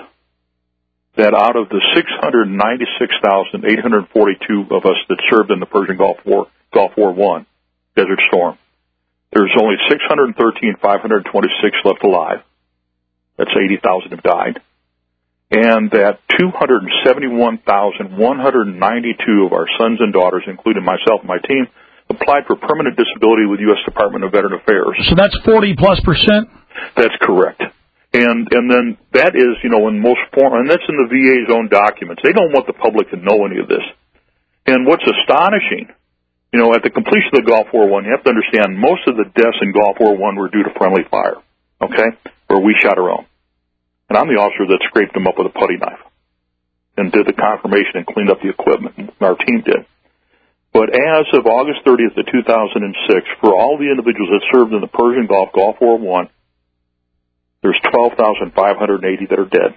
that out of the six hundred ninety-six thousand eight hundred forty-two of us that served in the Persian Gulf War, Gulf War One, Desert Storm, there's only six hundred thirteen thousand five hundred twenty-six left alive. That's eighty thousand have died. And that two hundred seventy-one thousand one hundred ninety-two of our sons and daughters, including myself and my team, applied for permanent disability with U S Department of Veteran Affairs. So that's forty plus percent? That's correct. And and then that is, you know, in most form, and that's in the V A's own documents. They don't want the public to know any of this. And what's astonishing, you know, at the completion of the Gulf War One, you have to understand most of the deaths in Gulf War One were due to friendly fire, okay, where we shot our own. And I'm the officer that scraped them up with a putty knife and did the confirmation and cleaned up the equipment. Our team did. But as of August thirtieth of two thousand six, for all the individuals that served in the Persian Gulf, Gulf War One, there's twelve thousand five hundred eighty that are dead.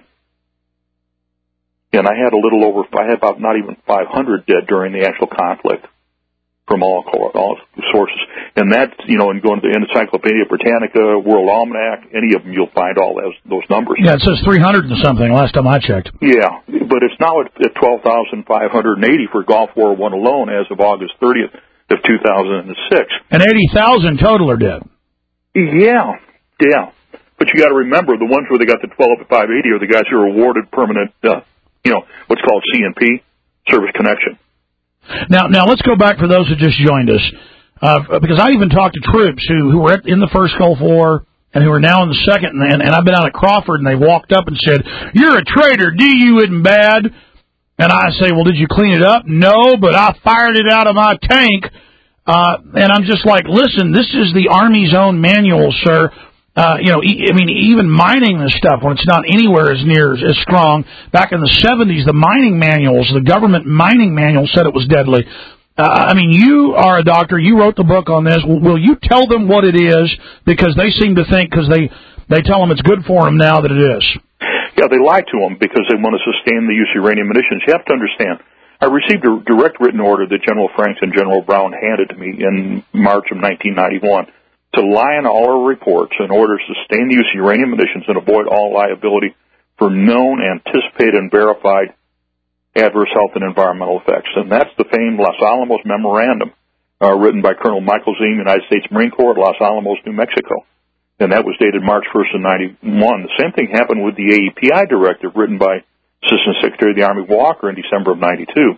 And I had a little over, I had about not even five hundred dead during the actual conflict from all, all sources. And that, you know, and going to the Encyclopedia Britannica, World Almanac, any of them, you'll find all those, those numbers. Yeah, it says three hundred and something last time I checked. Yeah, but it's now at, at twelve thousand five hundred eighty for Gulf War One alone as of August thirtieth of two thousand six. And eighty thousand total are dead. Yeah, yeah. But you got to remember, the ones where they got the twelve to five eighty are the guys who are awarded permanent, uh, you know, what's called C N P, Service Connection. Now, now let's go back for those who just joined us, uh, because I even talked to troops who, who were in the first Gulf War and who are now in the second, and, and I've been out at Crawford, and they walked up and said, "You're a traitor, D U isn't bad." And I say, "Well, did you clean it up?" "No, but I fired it out of my tank." Uh, and I'm just like, listen, this is the Army's own manual, sir. Uh, you know, e- I mean, even mining this stuff when it's not anywhere as near as, as strong. Back in the seventies, the mining manuals, the government mining manual said it was deadly. Uh, I mean, you are a doctor. You wrote the book on this. Will, will you tell them what it is? Because they seem to think, because they, they tell them it's good for them now, that it is. Yeah, they lie to them because they want to sustain the use of uranium munitions. You have to understand, I received a direct written order that General Franks and General Brown handed to me in March of nineteen ninety-one. To lie in all our reports in order to sustain the use of uranium munitions and avoid all liability for known, anticipated, and verified adverse health and environmental effects. And that's the famed Los Alamos Memorandum, uh, written by Colonel Michael Ziem, United States Marine Corps at Los Alamos, New Mexico. And that was dated March first of ninety-one. The same thing happened with the A E P I directive written by Assistant Secretary of the Army Walker in December of ninety-two.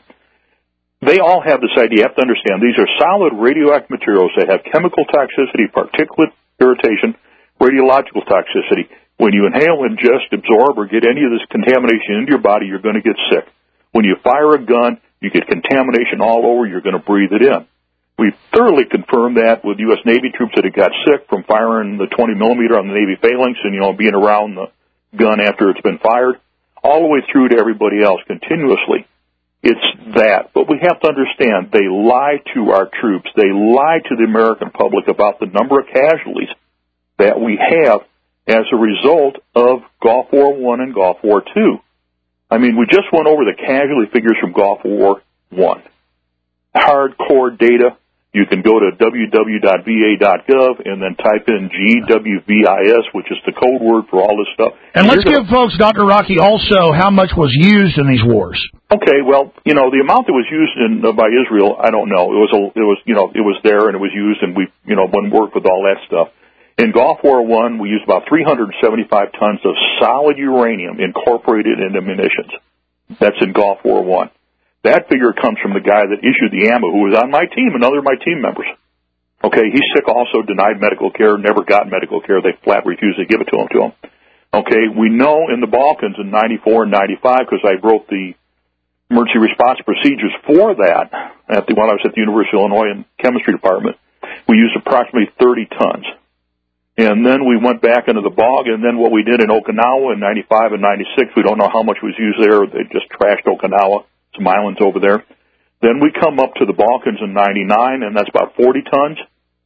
They all have this idea. You have to understand, these are solid radioactive materials that have chemical toxicity, particulate irritation, radiological toxicity. When you inhale, ingest, absorb, or get any of this contamination into your body, you're going to get sick. When you fire a gun, you get contamination all over, you're going to breathe it in. We thoroughly confirmed that with U S Navy troops that had got sick from firing the twenty millimeter on the Navy phalanx and, you know, being around the gun after it's been fired, all the way through to everybody else continuously. It's that. But we have to understand, they lie to our troops. They lie to the American public about the number of casualties that we have as a result of Gulf War One and Gulf War Two. I mean, we just went over the casualty figures from Gulf War One. Hardcore data. You can go to w w w dot v a dot gov and then type in G W V I S, which is the code word for all this stuff. And let's give folks, Doctor Rocky, also how much was used in these wars. Okay, well, you know, the amount that was used in uh, by Israel, I don't know. It was, a, it was, you know, it was there and it was used, and we, you know, wouldn't work with all that stuff. In Gulf War One, we used about three hundred seventy-five tons of solid uranium incorporated into munitions. That's in Gulf War One. That figure comes from the guy that issued the ammo, who was on my team and other of my team members. Okay, he's sick also, denied medical care, never got medical care. They flat refused to give it to him. To him. Okay, we know in the Balkans in ninety-four and ninety-five, because I wrote the emergency response procedures for that at the, when I was at the University of Illinois in chemistry department, we used approximately thirty tons. And then we went back into the bog, and then what we did in Okinawa in ninety-five and ninety-six, we don't know how much was used there. They just trashed Okinawa. Some islands over there. Then we come up to the Balkans in ninety-nine, and that's about forty tons.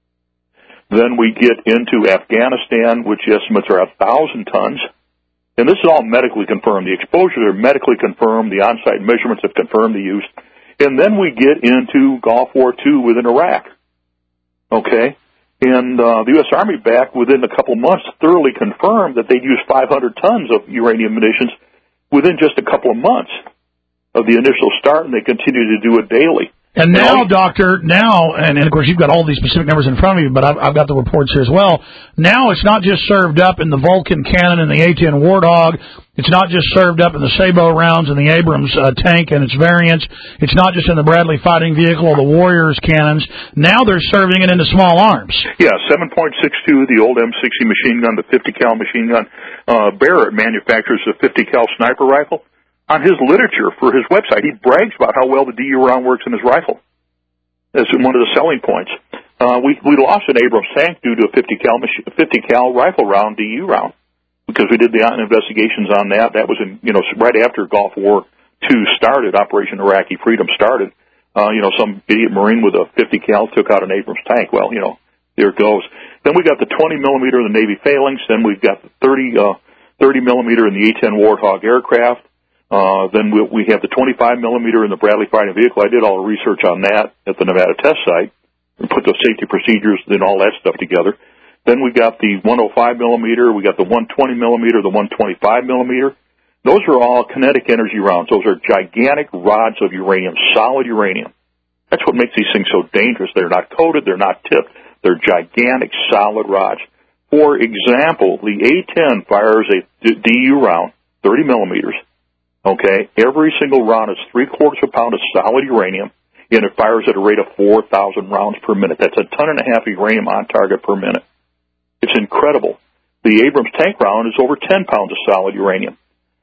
Then we get into Afghanistan, which estimates are one thousand tons. And this is all medically confirmed. The exposures are medically confirmed. The on-site measurements have confirmed the use. And then we get into Gulf War Two within Iraq. Okay? And uh, the U S Army back within a couple months thoroughly confirmed that they'd used five hundred tons of uranium munitions within just a couple of months of the initial start, and they continue to do it daily. And now, Doctor, now, and, and of course you've got all these specific numbers in front of you, but I've, I've got the reports here as well. Now it's not just served up in the Vulcan cannon and the A ten Warthog. It's not just served up in the Sabo rounds and the Abrams uh, tank and its variants. It's not just in the Bradley fighting vehicle or the Warriors cannons. Now they're serving it into small arms. Yeah, seven point six two, the old M sixty machine gun, the fifty cal machine gun. Uh, Barrett manufactures a fifty cal sniper rifle. On his literature for his website, he brags about how well the D U round works in his rifle. That's one of the selling points. Uh, we we lost an Abrams tank due to a fifty cal fifty cal rifle round, D U round, because we did the investigations on that. That was in you know right after Gulf War Two started, Operation Iraqi Freedom started. Uh, you know, some idiot Marine with a fifty cal took out an Abrams tank. Well, you know, there it goes. Then we got the twenty millimeter in the Navy Phalanx. Then we've got the thirty uh, thirty millimeter in the A ten Warthog aircraft. Uh, then we, we have the twenty-five millimeter in the Bradley fighting vehicle. I did all the research on that at the Nevada test site and put those safety procedures and all that stuff together. Then we got the one oh five millimeter, we got the one twenty millimeter, the one twenty-five millimeter. Those are all kinetic energy rounds. Those are gigantic rods of uranium, solid uranium. That's what makes these things so dangerous. They're not coated, they're not tipped. They're gigantic, solid rods. For example, the A ten fires a D U round, thirty millimeters. Okay, every single round is three quarters of a pound of solid uranium, and it fires at a rate of four thousand rounds per minute. That's a ton and a half of uranium on target per minute. It's incredible. The Abrams tank round is over ten pounds of solid uranium.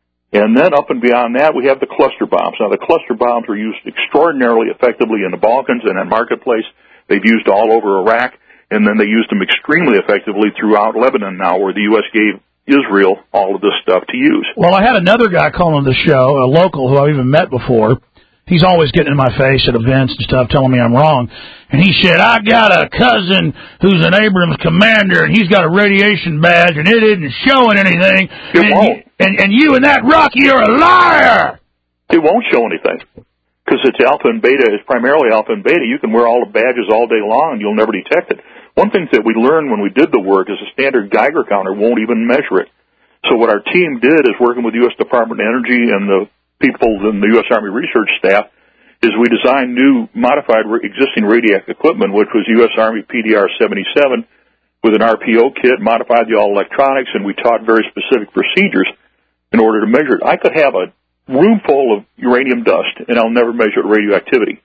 And then up and beyond that, we have the cluster bombs. Now, the cluster bombs were used extraordinarily effectively in the Balkans and at Marketplace. They've used all over Iraq, and then they used them extremely effectively throughout Lebanon now, where the U S gave Israel all of this stuff to use. Well, I had another guy calling the show, a local who I've even met before. He's always getting in my face at events and stuff, telling me I'm wrong. And he said, I got a cousin who's an Abrams commander, and he's got a radiation badge, and it isn't showing anything. It and, won't. And, and you and that Rocky are a liar! It won't show anything. Because it's alpha and beta, it's primarily alpha and beta. You can wear all the badges all day long, and you'll never detect it. One thing that we learned when we did the work is a standard Geiger counter won't even measure it. So what our team did is working with U S Department of Energy and the people in the U S Army research staff is we designed new modified existing radioactive equipment, which was U S Army P D R seventy-seven with an R P O kit, modified the all electronics, and we taught very specific procedures in order to measure it. I could have a room full of uranium dust, and I'll never measure radioactivity.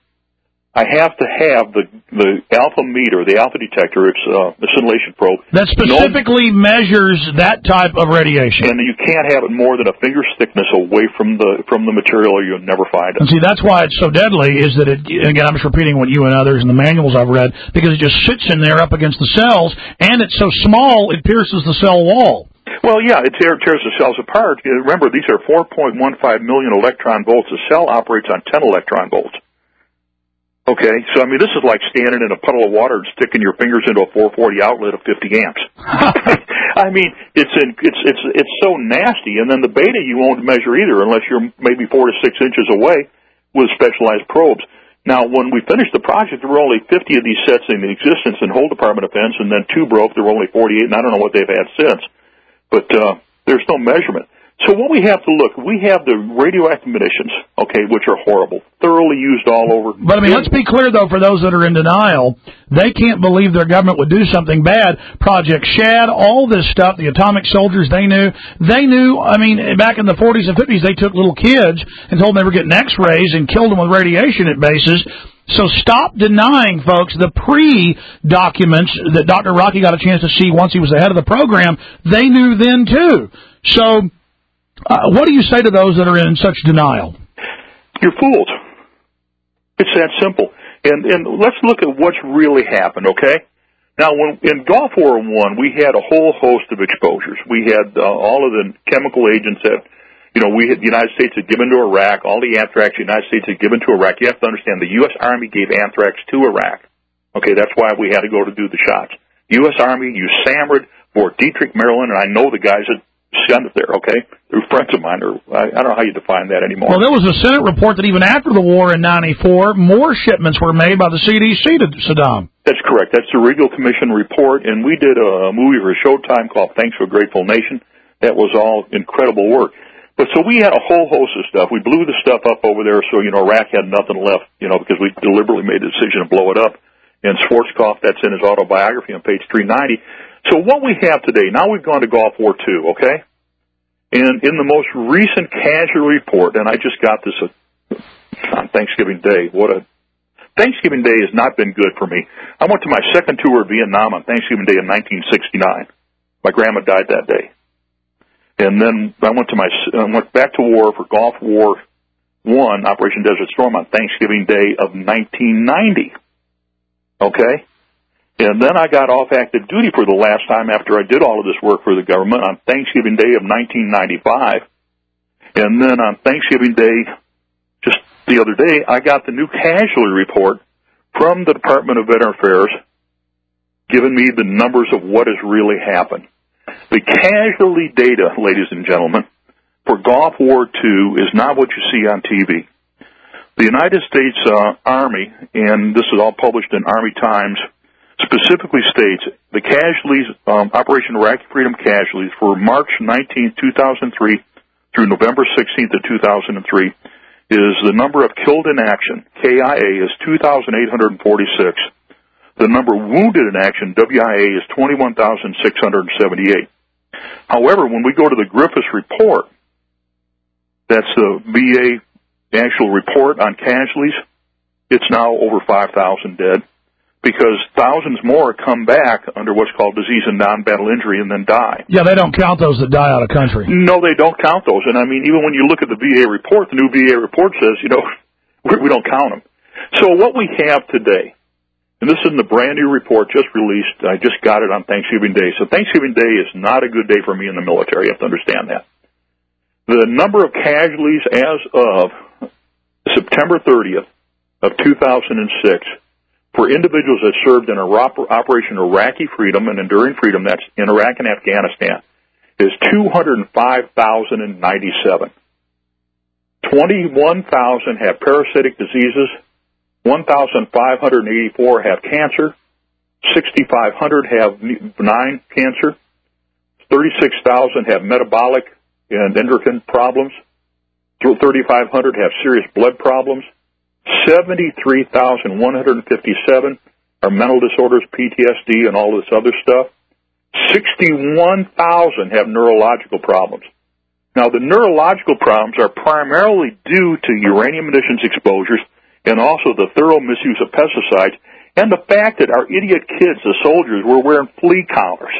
I have to have the the alpha meter, the alpha detector, it's uh, a scintillation probe. That specifically no, measures that type of radiation. And you can't have it more than a finger's thickness away from the from the material, or you'll never find it. And see, that's why it's so deadly, is that it, again, I'm just repeating what you and others in the manuals I've read, because it just sits in there up against the cells, and it's so small, it pierces the cell wall. Well, yeah, it tears the cells apart. Remember, these are four point one five million electron volts. The cell operates on ten electron volts. Okay, so I mean, this is like standing in a puddle of water and sticking your fingers into a four forty outlet of fifty amps. I mean, it's in, it's it's it's so nasty. And then the beta you won't measure either, unless you're maybe four to six inches away with specialized probes. Now, when we finished the project, there were only fifty of these sets in existence in whole Department of Defense, and then two broke. There were only forty-eight, and I don't know what they've had since. But uh, there's no measurement. So what we have to look, we have the radioactive munitions, okay, which are horrible, thoroughly used all over. But, I mean, let's be clear, though, for those that are in denial, they can't believe their government would do something bad. Project Shad, all this stuff, the atomic soldiers, they knew. They knew, I mean, back in the forties and fifties, they took little kids and told them they were getting x-rays and killed them with radiation at bases. So stop denying, folks, the pre-documents that Doctor Rocky got a chance to see once he was ahead of the program. They knew then, too. So... Uh, what do you say to those that are in such denial? You're fooled. It's that simple. And and let's look at what's really happened, okay? Now, when in Gulf War One, we had a whole host of exposures. We had uh, all of the chemical agents that, you know, we had, the United States had given to Iraq, all the anthrax the United States had given to Iraq. You have to understand, the U S Army gave anthrax to Iraq. Okay, that's why we had to go to do the shots. U S Army used SAMRID, Fort Detrick, Maryland, and I know the guys that sent it there, okay? They're friends of mine. Or I, I don't know how you define that anymore. Well, there was a Senate report that even after the war in ninety-four, more shipments were made by the C D C to Saddam. That's correct. That's the Regal Commission report, and we did a movie for Showtime called Thanks for a Grateful Nation. That was all incredible work. But so we had a whole host of stuff. We blew the stuff up over there, so, you know, Iraq had nothing left, you know, because we deliberately made the decision to blow it up. And Schwarzkopf, that's in his autobiography on page three ninety. So what we have today, now we've gone to Gulf War Two, okay? And in the most recent casualty report, and I just got this on Thanksgiving Day. What a Thanksgiving Day has not been good for me. I went to my second tour of Vietnam on Thanksgiving Day in nineteen sixty-nine. My grandma died that day. And then I went to my I went back to war for Gulf War One, Operation Desert Storm, on Thanksgiving Day of nineteen ninety. Okay? And then I got off active duty for the last time after I did all of this work for the government on Thanksgiving Day of nineteen ninety-five. And then on Thanksgiving Day, just the other day, I got the new casualty report from the Department of Veteran Affairs giving me the numbers of what has really happened. The casualty data, ladies and gentlemen, for Gulf War Two is not what you see on T V. The United States uh, Army, and this is all published in Army Times, specifically states the casualties, um, Operation Iraqi Freedom casualties for March nineteenth, two thousand three through November sixteenth of two thousand three is the number of killed in action, K I A, is two thousand eight hundred forty-six. The number wounded in action, W I A, is twenty-one thousand six hundred seventy-eight. However, when we go to the Griffiths report, that's the V A actual report on casualties, it's now over five thousand dead, because thousands more come back under what's called disease and non-battle injury and then die. Yeah, they don't count those that die out of country. No, they don't count those. And, I mean, even when you look at the V A report, the new V A report says, you know, we don't count them. So what we have today, and this is the brand-new report just released. I just got it on Thanksgiving Day. So Thanksgiving Day is not a good day for me in the military. You have to understand that. The number of casualties as of September thirtieth of two thousand six for individuals that served in Operation Iraqi Freedom and Enduring Freedom, that's in Iraq and Afghanistan, is two hundred five thousand ninety-seven. twenty-one thousand have parasitic diseases, one thousand five hundred eighty-four have cancer, six thousand five hundred have benign cancer, thirty-six thousand have metabolic and endocrine problems, three thousand five hundred have serious blood problems, seventy-three thousand one hundred fifty-seven are mental disorders, P T S D, and all this other stuff. sixty-one thousand have neurological problems. Now, the neurological problems are primarily due to uranium emissions exposures and also the thorough misuse of pesticides and the fact that our idiot kids, the soldiers, were wearing flea collars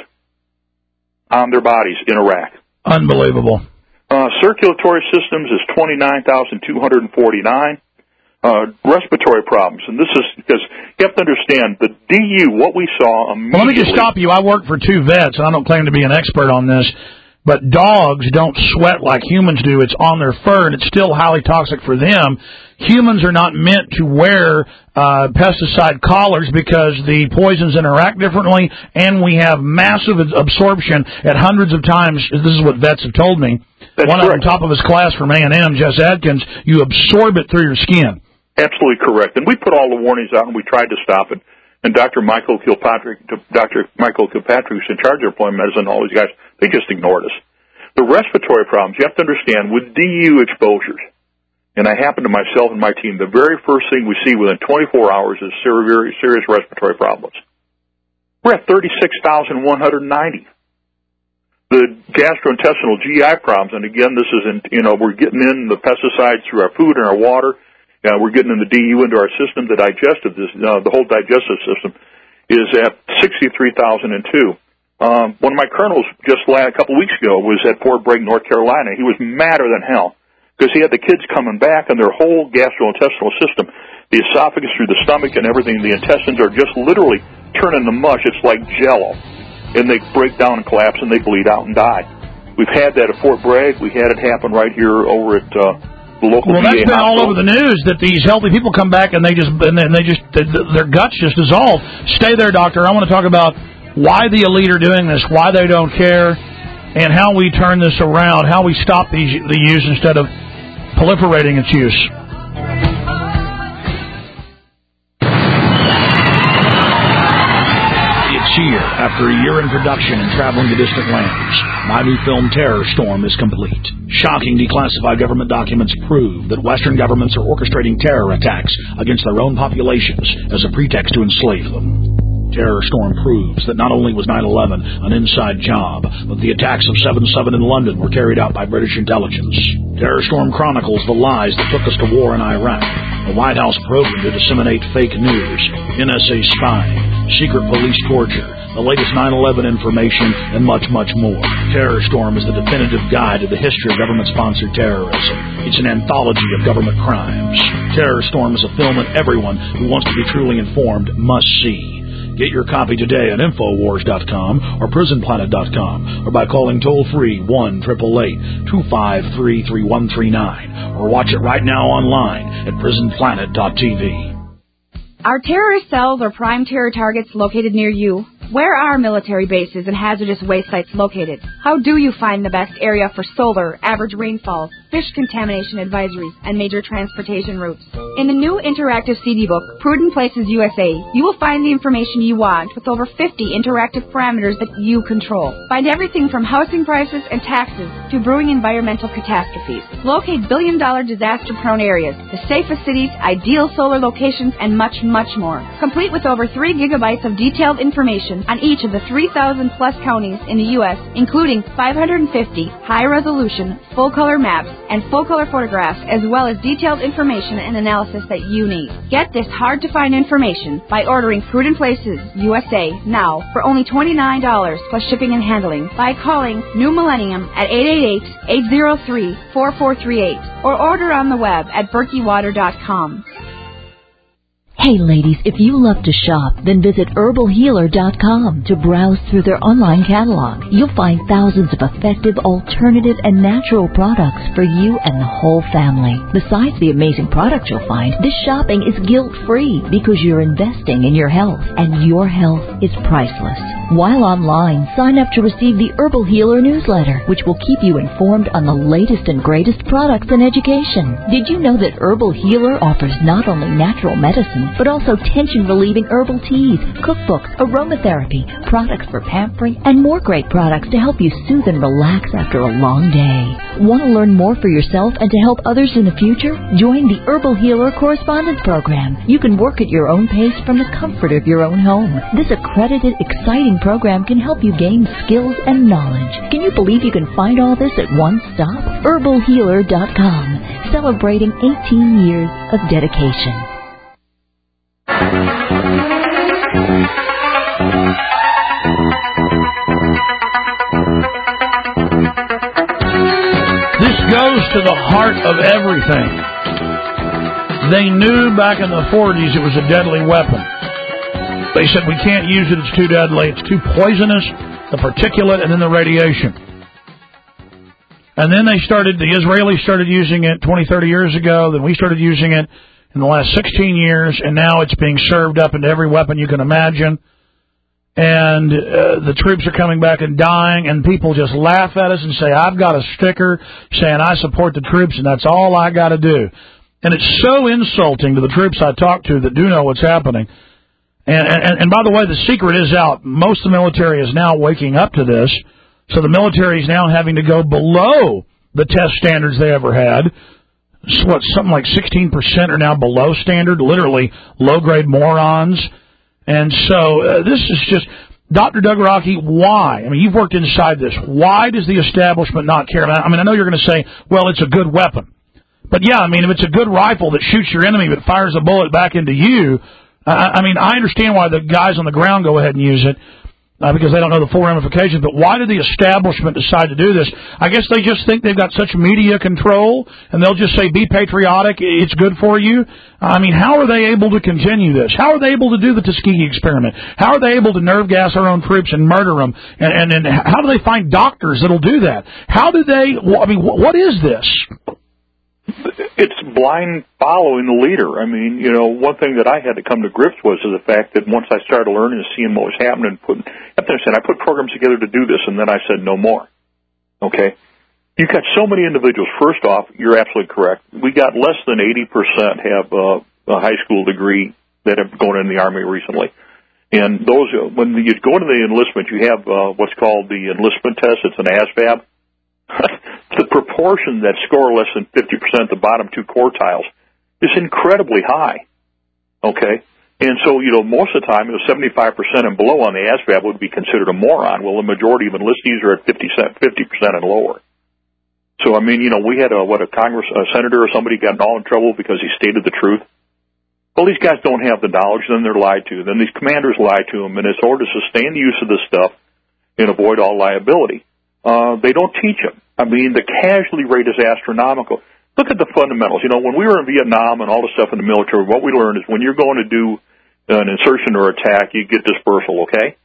on their bodies in Iraq. Unbelievable. Uh, circulatory systems is twenty-nine thousand two hundred forty-nine. Uh, respiratory problems, and this is because you have to understand the D U, what we saw immediately. Well, let me just stop you. I work for two vets, and I don't claim to be an expert on this, but dogs don't sweat like humans do. It's on their fur, and it's still highly toxic for them. Humans are not meant to wear uh, pesticide collars because the poisons interact differently, and we have massive absorption at hundreds of times. This is what vets have told me. That's One correct. on top of his class from A and M, Jess Adkins, you absorb it through your skin. Absolutely correct. And we put all the warnings out, and we tried to stop it. And Doctor Michael Kilpatrick, Doctor Michael Kilpatrick, who's in charge of employment medicine, all these guys, they just ignored us. The respiratory problems, you have to understand, with D U exposures, and that happened to myself and my team, the very first thing we see within twenty-four hours is severe, serious respiratory problems. We're at thirty-six thousand one hundred ninety. The gastrointestinal G I problems, and again, this is, in, you know, we're getting in the pesticides through our food and our water. Uh, we're getting in the D U into our system. The digestive, this, uh, the whole digestive system is at sixty-three thousand two. Um, one of my colonels just last, a couple weeks ago was at Fort Bragg, North Carolina. He was madder than hell because he had the kids coming back and their whole gastrointestinal system, the esophagus through the stomach and everything, the intestines are just literally turning to mush. It's like Jell-O. And they break down and collapse and they bleed out and die. We've had that at Fort Bragg. We had it happen right here over at uh, the local Well, V A that's been hospital. all over the news that these healthy people come back and they just and then they just their guts just dissolve. Stay there, doctor. I want to talk about why the elite are doing this, why they don't care, and how we turn this around, how we stop these the use instead of proliferating its use. Here, after a year in production and traveling to distant lands, my new film Terror Storm is complete. Shocking declassified government documents prove that Western governments are orchestrating terror attacks against their own populations as a pretext to enslave them. Terror Storm proves that not only was nine eleven an inside job, but the attacks of seven seven in London were carried out by British intelligence. Terror Storm chronicles the lies that took us to war in Iraq, the White House program to disseminate fake news, N S A spying, secret police torture, the latest nine eleven information, and much, much more. Terror Storm is the definitive guide to the history of government-sponsored terrorism. It's an anthology of government crimes. Terror Storm is a film that everyone who wants to be truly informed must see. Get your copy today at Infowars dot com or Prison Planet dot com or by calling toll-free one eight eight eight, two five three, three one three nine or watch it right now online at Prison Planet dot T V. Are terrorist cells or prime terror targets located near you? Where are military bases and hazardous waste sites located? How do you find the best area for solar, average rainfall, fish contamination advisories, and major transportation routes? In the new interactive C D book, Prudent Places U S A, you will find the information you want with over fifty interactive parameters that you control. Find everything from housing prices and taxes to brewing environmental catastrophes. Locate billion-dollar disaster-prone areas, the safest cities, ideal solar locations, and much, much more. Complete with over three gigabytes of detailed information on each of the three thousand plus counties in the U S, including five hundred fifty high-resolution, full-color maps and full-color photographs, as well as detailed information and analysis that you need. Get this hard-to-find information by ordering Prudent Places U S A now for only twenty-nine dollars plus shipping and handling by calling New Millennium at eight eight eight, eight zero three, four four three eight or order on the web at berkey water dot com. Hey ladies, if you love to shop, then visit herbal healer dot com to browse through their online catalog. You'll find thousands of effective, alternative, and natural products for you and the whole family. Besides the amazing products you'll find, this shopping is guilt-free because you're investing in your health, and your health is priceless. While online, sign up to receive the Herbal Healer newsletter, which will keep you informed on the latest and greatest products and education. Did you know that Herbal Healer offers not only natural medicine, but also tension-relieving herbal teas, cookbooks, aromatherapy, products for pampering, and more great products to help you soothe and relax after a long day. Want to learn more for yourself and to help others in the future? Join the Herbal Healer Correspondence Program. You can work at your own pace from the comfort of your own home. This accredited, exciting program can help you gain skills and knowledge. Can you believe you can find all this at one stop? herbal healer dot com, celebrating eighteen years of dedication. This goes to the heart of everything. They knew back in the forties it was a deadly weapon. They said, we can't use it, it's too deadly, it's too poisonous, the particulate and then the radiation. And then they started, the Israelis started using it twenty, thirty years ago, then we started using it in the last sixteen years, and now it's being served up into every weapon you can imagine. And uh, the troops are coming back and dying, and people just laugh at us and say, I've got a sticker saying I support the troops, and that's all I got to do. And it's so insulting to the troops I talk to that do know what's happening. And, and, and by the way, the secret is out. Most of the military is now waking up to this. So the military is now having to go below the test standards they ever had. So what, something like sixteen percent are now below standard, literally low-grade morons. And so uh, this is just, Doctor Doug Rocky, why? I mean, you've worked inside this. Why does the establishment not care? I mean, I know you're going to say, well, it's a good weapon. But, yeah, I mean, if it's a good rifle that shoots your enemy but fires a bullet back into you, uh, I mean, I understand why the guys on the ground go ahead and use it. Uh, because they don't know the full ramifications, but why did the establishment decide to do this? I guess they just think they've got such media control, and they'll just say, be patriotic, it's good for you. I mean, how are they able to continue this? How are they able to do the Tuskegee experiment? How are they able to nerve gas our own troops and murder them? And, and, and how do they find doctors that'll do that? How do they, I mean, what is this? It's blind following the leader. I mean, you know, one thing that I had to come to grips with is the fact that once I started learning and seeing what was happening, putting, you have to understand, I put programs together to do this, and then I said no more. Okay? You've got so many individuals. First off, you're absolutely correct. We got less than eighty percent have uh, a high school degree that have gone in the Army recently. And those, when you go into the enlistment, you have uh, what's called the enlistment test. It's an A S V A B. The proportion that score less than fifty percent, the bottom two quartiles, is incredibly high. Okay? And so, you know, most of the time, it was seventy-five percent and below on the A S V A B would be considered a moron. Well, the majority of enlistees are at fifty percent and lower. So, I mean, you know, we had a, what, a Congress, a senator or somebody got all in trouble because he stated the truth. Well, these guys don't have the knowledge, then they're lied to. Then these commanders lie to them, and it's in order to sustain the use of this stuff and avoid all liability. Uh, they don't teach them. I mean, the casualty rate is astronomical. Look at the fundamentals. You know, when we were in Vietnam and all the stuff in the military, what we learned is when you're going to do an insertion or attack, you get dispersal, okay?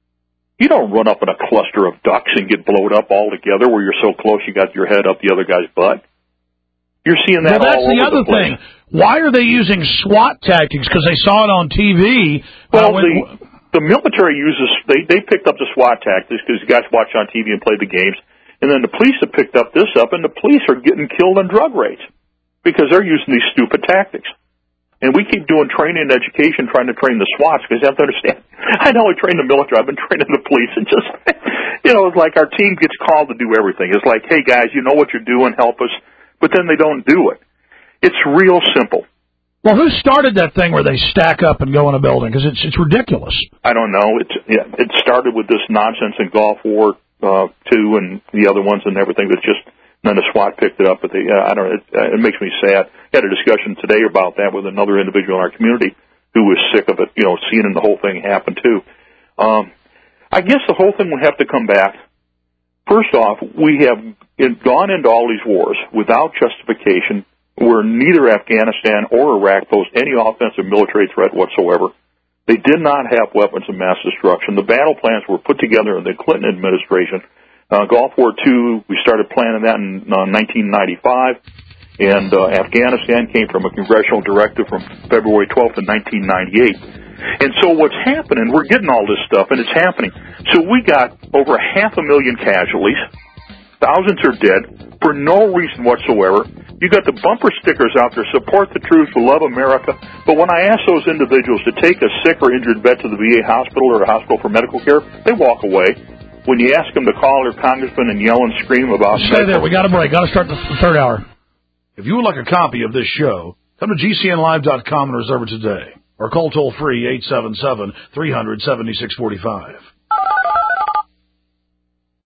You don't run up in a cluster of ducks and get blowed up all together where you're so close you got your head up the other guy's butt. You're seeing that well, all over the place. That's the other thing. Why are they using SWAT tactics? Because they saw it on T V. Well, uh, when, the, the military uses, they, they picked up the SWAT tactics because guys watch on T V and play the games. And then the police have picked up this up, and the police are getting killed on drug raids because they're using these stupid tactics. And we keep doing training and education trying to train the SWATs because you have to understand, I know I trained the military, I've been training the police, and just, you know, it's like our team gets called to do everything. It's like, hey, guys, you know what you're doing, help us. But then they don't do it. It's real simple. Well, who started that thing where they stack up and go in a building? Because it's it's ridiculous. I don't know. It's yeah, it started with this nonsense in Gulf War uh, two and the other ones and everything. That just none of SWAT picked it up. But they, uh, I don't know. It, uh, it makes me sad. I had a discussion today about that with another individual in our community who was sick of it. You know, seeing the whole thing happen too. Um, I guess the whole thing would have to come back. First off, we have gone into all these wars without justification, where neither Afghanistan or Iraq posed any offensive military threat whatsoever. They did not have weapons of mass destruction. The battle plans were put together in the Clinton administration. Uh, Gulf War Two, we started planning that in uh, nineteen ninety-five, and uh, Afghanistan came from a congressional directive from February twelfth of nineteen ninety-eight. And so what's happening, we're getting all this stuff, and it's happening. So we got over half a million casualties. Thousands are dead for no reason whatsoever. You got the bumper stickers out there, support the troops, love America. But when I ask those individuals to take a sick or injured vet to the V A hospital or a hospital for medical care, they walk away. When you ask them to call their congressman and yell and scream about... Stay there. We got a break. Got to start the third hour. If you would like a copy of this show, come to G C N live dot com and reserve it today. Or call toll-free eight seven seven, three hundred, seventy-six forty-five.